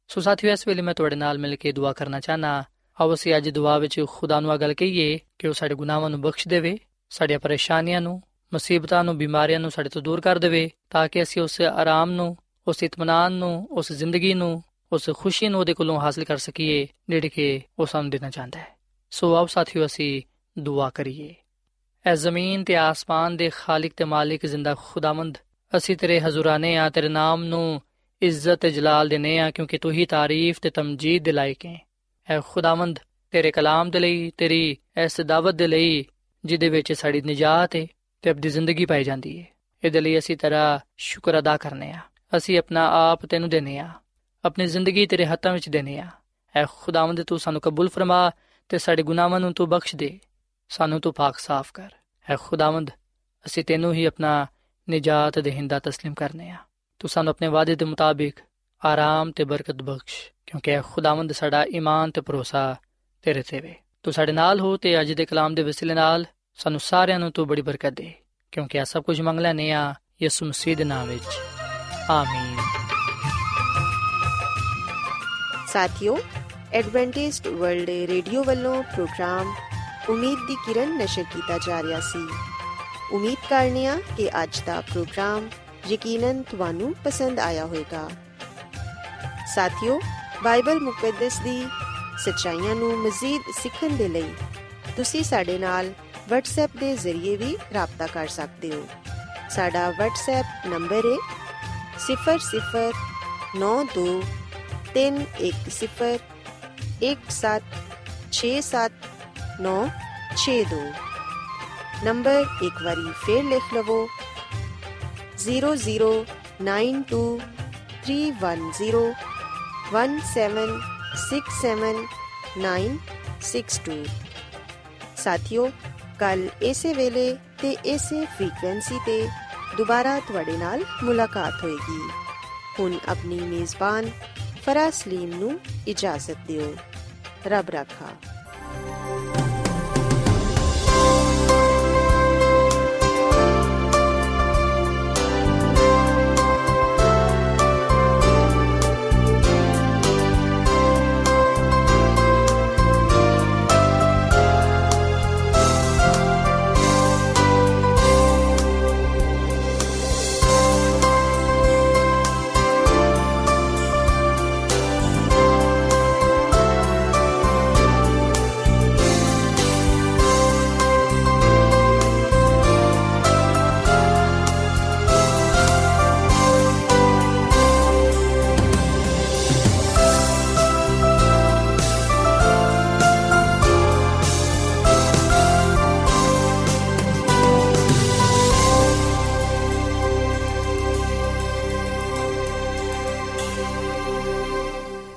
ਸੋ ਸਾਥੀਓ, ਇਸ ਵੇਲੇ ਮੈਂ ਤੁਹਾਡੇ ਨਾਲ ਮਿਲ ਕੇ ਦੁਆ ਕਰਨਾ ਚਾਹਨਾ। ਆਓ ਅਸੀਂ ਅੱਜ ਦੁਆ ਵਿੱਚ ਖੁਦਾ ਨੂੰ ਆ ਗੱਲ ਕਹੀਏ ਕਿ ਉਹ ਸਾਡੇ ਗੁਨਾਹਾਂ ਨੂੰ ਬਖਸ਼ ਦੇਵੇ, ਸਾਡੀਆਂ ਪਰੇਸ਼ਾਨੀਆਂ ਨੂੰ, ਮੁਸੀਬਤਾਂ ਨੂੰ, ਬਿਮਾਰੀਆਂ ਨੂੰ ਸਾਡੇ ਤੋਂ ਦੂਰ ਕਰ ਦੇਵੇ, ਤਾਂ ਕਿ ਅਸੀਂ ਉਸ ਆਰਾਮ ਨੂੰ, ਉਸ ਇਤਮਾਨਾਨ ਨੂੰ, ਉਸ ਜ਼ਿੰਦਗੀ ਨੂੰ, ਉਸ ਖੁਸ਼ੀ ਨੂੰ ਉਹਦੇ ਕੋਲੋਂ ਹਾਸਲ ਕਰ ਸਕੀਏ ਜਿਹੜੀ ਕਿ ਉਹ ਸਾਨੂੰ ਦੇਣਾ ਚਾਹੁੰਦਾ ਹੈ। ਸੋ ਆਓ ਸਾਥੀਓ, ਅਸੀਂ ਦੁਆ ਕਰੀਏ। ਐ ਜ਼ਮੀਨ ਤੇ ਆਸਮਾਨ ਦੇ ਖਾਲਿਕ ਤੇ ਮਾਲਿਕ ਜ਼ਿੰਦਾ ਖੁਦਾਵੰਦ, ਅਸੀਂ ਤੇਰੇ ਹਜ਼ੂਰਾਨੇ ਆ, ਤੇਰੇ ਨਾਮ ਨੂੰ ਇੱਜ਼ਤ ਤੇ ਜਲਾਲ ਦੇਨੇ ਆ, ਕਿਉਂਕਿ ਤੂੰ ਹੀ ਤਾਰੀਫ ਤੇ ਤਮਜੀਦ ਦੇ ਲਾਇਕ ਹੈ। ਐ ਖੁਦਾਵੰਦ, ਤੇਰੇ ਕਲਾਮ ਦੇ ਲਈ, ਤੇਰੀ ਇਸ ਦਾਵਤ ਦੇ ਲਈ ਜਿਹਦੇ ਵਿੱਚ ਸਾਡੀ ਨਿਜਾਤ ਹੈ ਤੇ ਅਬਦੀ ਜ਼ਿੰਦਗੀ ਪਾਈ ਜਾਂਦੀ ਹੈ, ਇਹਦੇ ਲਈ ਅਸੀਂ ਤੇਰਾ ਸ਼ੁਕਰ ਅਦਾ ਕਰਨੇ ਆ। ਅਸੀਂ ਆਪਣਾ ਆਪ ਤੈਨੂੰ ਦੇਨੇ ਆ, ਆਪਣੀ ਜ਼ਿੰਦਗੀ ਤੇਰੇ ਹੱਥਾਂ ਵਿੱਚ ਦੇਨੇ ਆ। ਐ ਖੁਦਾਵੰਦ, ਤੂੰ ਸਾਨੂੰ ਕਬੂਲ ਫਰਮਾ ਤੇ ਸਾਡੇ ਗੁਨਾਹਾਂ ਨੂੰ ਤੂੰ ਬਖਸ਼ ਦੇ, ਸਾਨੂੰ ਤੂੰ ਪਾਕ ਸਾਫ਼ ਕਰ। ਐ ਖੁਦਾਵੰਦ, ਅਸੀਂ ਤੈਨੂੰ ਹੀ ਆਪਣਾ ਨਿਜਾਤ ਦੇਹਿੰਦਾ ਤਸਲੀਮ ਕਰਨੇ ਆ। ਤੂੰ ਸਾਨੂੰ ਆਪਣੇ ਵਾਅਦੇ ਦੇ ਮੁਤਾਬਿਕ ਆਰਾਮ ਤੇ ਬਰਕਤ ਬਖਸ਼, ਕਿਉਂਕਿ ਐ ਖੁਦਾਵੰਦ ਸਾਡਾ ਈਮਾਨ ਤੇ ਭਰੋਸਾ ਤੇਰੇ ਤੇ ਵੇ। ਤੂੰ ਸਾਡੇ ਨਾਲ ਹੋ ਤੇ ਅੱਜ ਦੇ ਕਲਾਮ ਦੇ ਵਸੀਲੇ ਨਾਲ ਸਾਨੂੰ ਸਾਰਿਆਂ ਨੂੰ ਤੂੰ ਬੜੀ ਬਰਕਤ ਦੇ, ਕਿਉਂਕਿ ਇਹ ਸਭ ਕੁਝ ਮੰਗ ਲੈਂਦੇ ਆ ਯਿਸੂ ਮਸੀਹ ਦੇ ਨਾਮ ਵਿੱਚ, ਆਮੀਨ।
ਸਾਥੀਓ, ਐਡਵੈਂਟਿਸਟ ਵਰਲਡ ਰੇਡੀਓ ਵੱਲੋਂ ਪ੍ਰੋਗਰਾਮ ਉਮੀਦ ਦੀ ਕਿਰਨ ਨਸ਼ਰ ਕੀਤਾ ਜਾ ਰਿਹਾ ਸੀ। ਉਮੀਦ ਕਰਨੇ ਆ ਕਿ ਅੱਜ ਦਾ ਪ੍ਰੋਗਰਾਮ ਯਕੀਨਨ ਤੁਹਾਨੂੰ ਪਸੰਦ ਆਇਆ ਹੋਵੇਗਾ। ਸਾਥੀਓ, ਬਾਈਬਲ ਮੁਕੱਦਸ ਦੀ ਸੱਚਾਈਆਂ ਨੂੰ ਮਜ਼ੀਦ ਸਿੱਖਣ ਦੇ ਲਈ ਤੁਸੀਂ ਸਾਡੇ ਨਾਲ WhatsApp ਦੇ ਜ਼ਰੀਏ ਵੀ ਰਾਬਤਾ ਕਰ ਸਕਦੇ ਹੋ। ਸਾਡਾ WhatsApp ਨੰਬਰ ਹੈ 009210176792। ਨੰਬਰ ਇੱਕ ਵਾਰੀ ਫੇਰ ਲਿਖ ਲਵੋ 009231767962। ਸਾਥੀਓ, ਕੱਲ ਇਸੇ ਵੇਲੇ ਤੇ ਇਸੇ ਫ੍ਰੀਕੁਐਂਸੀ ਤੇ ਦੁਬਾਰਾ ਤੁਹਾਡੇ ਨਾਲ ਮੁਲਾਕਾਤ ਹੋਏਗੀ। ਹੁਣ ਆਪਣੀ ਮੇਜ਼ਬਾਨ ਫਰਾਜ਼ ਸਲੀਮ ਨੂੰ ਇਜਾਜ਼ਤ ਦਿਓ। ਰੱਬ ਰਾਖਾ।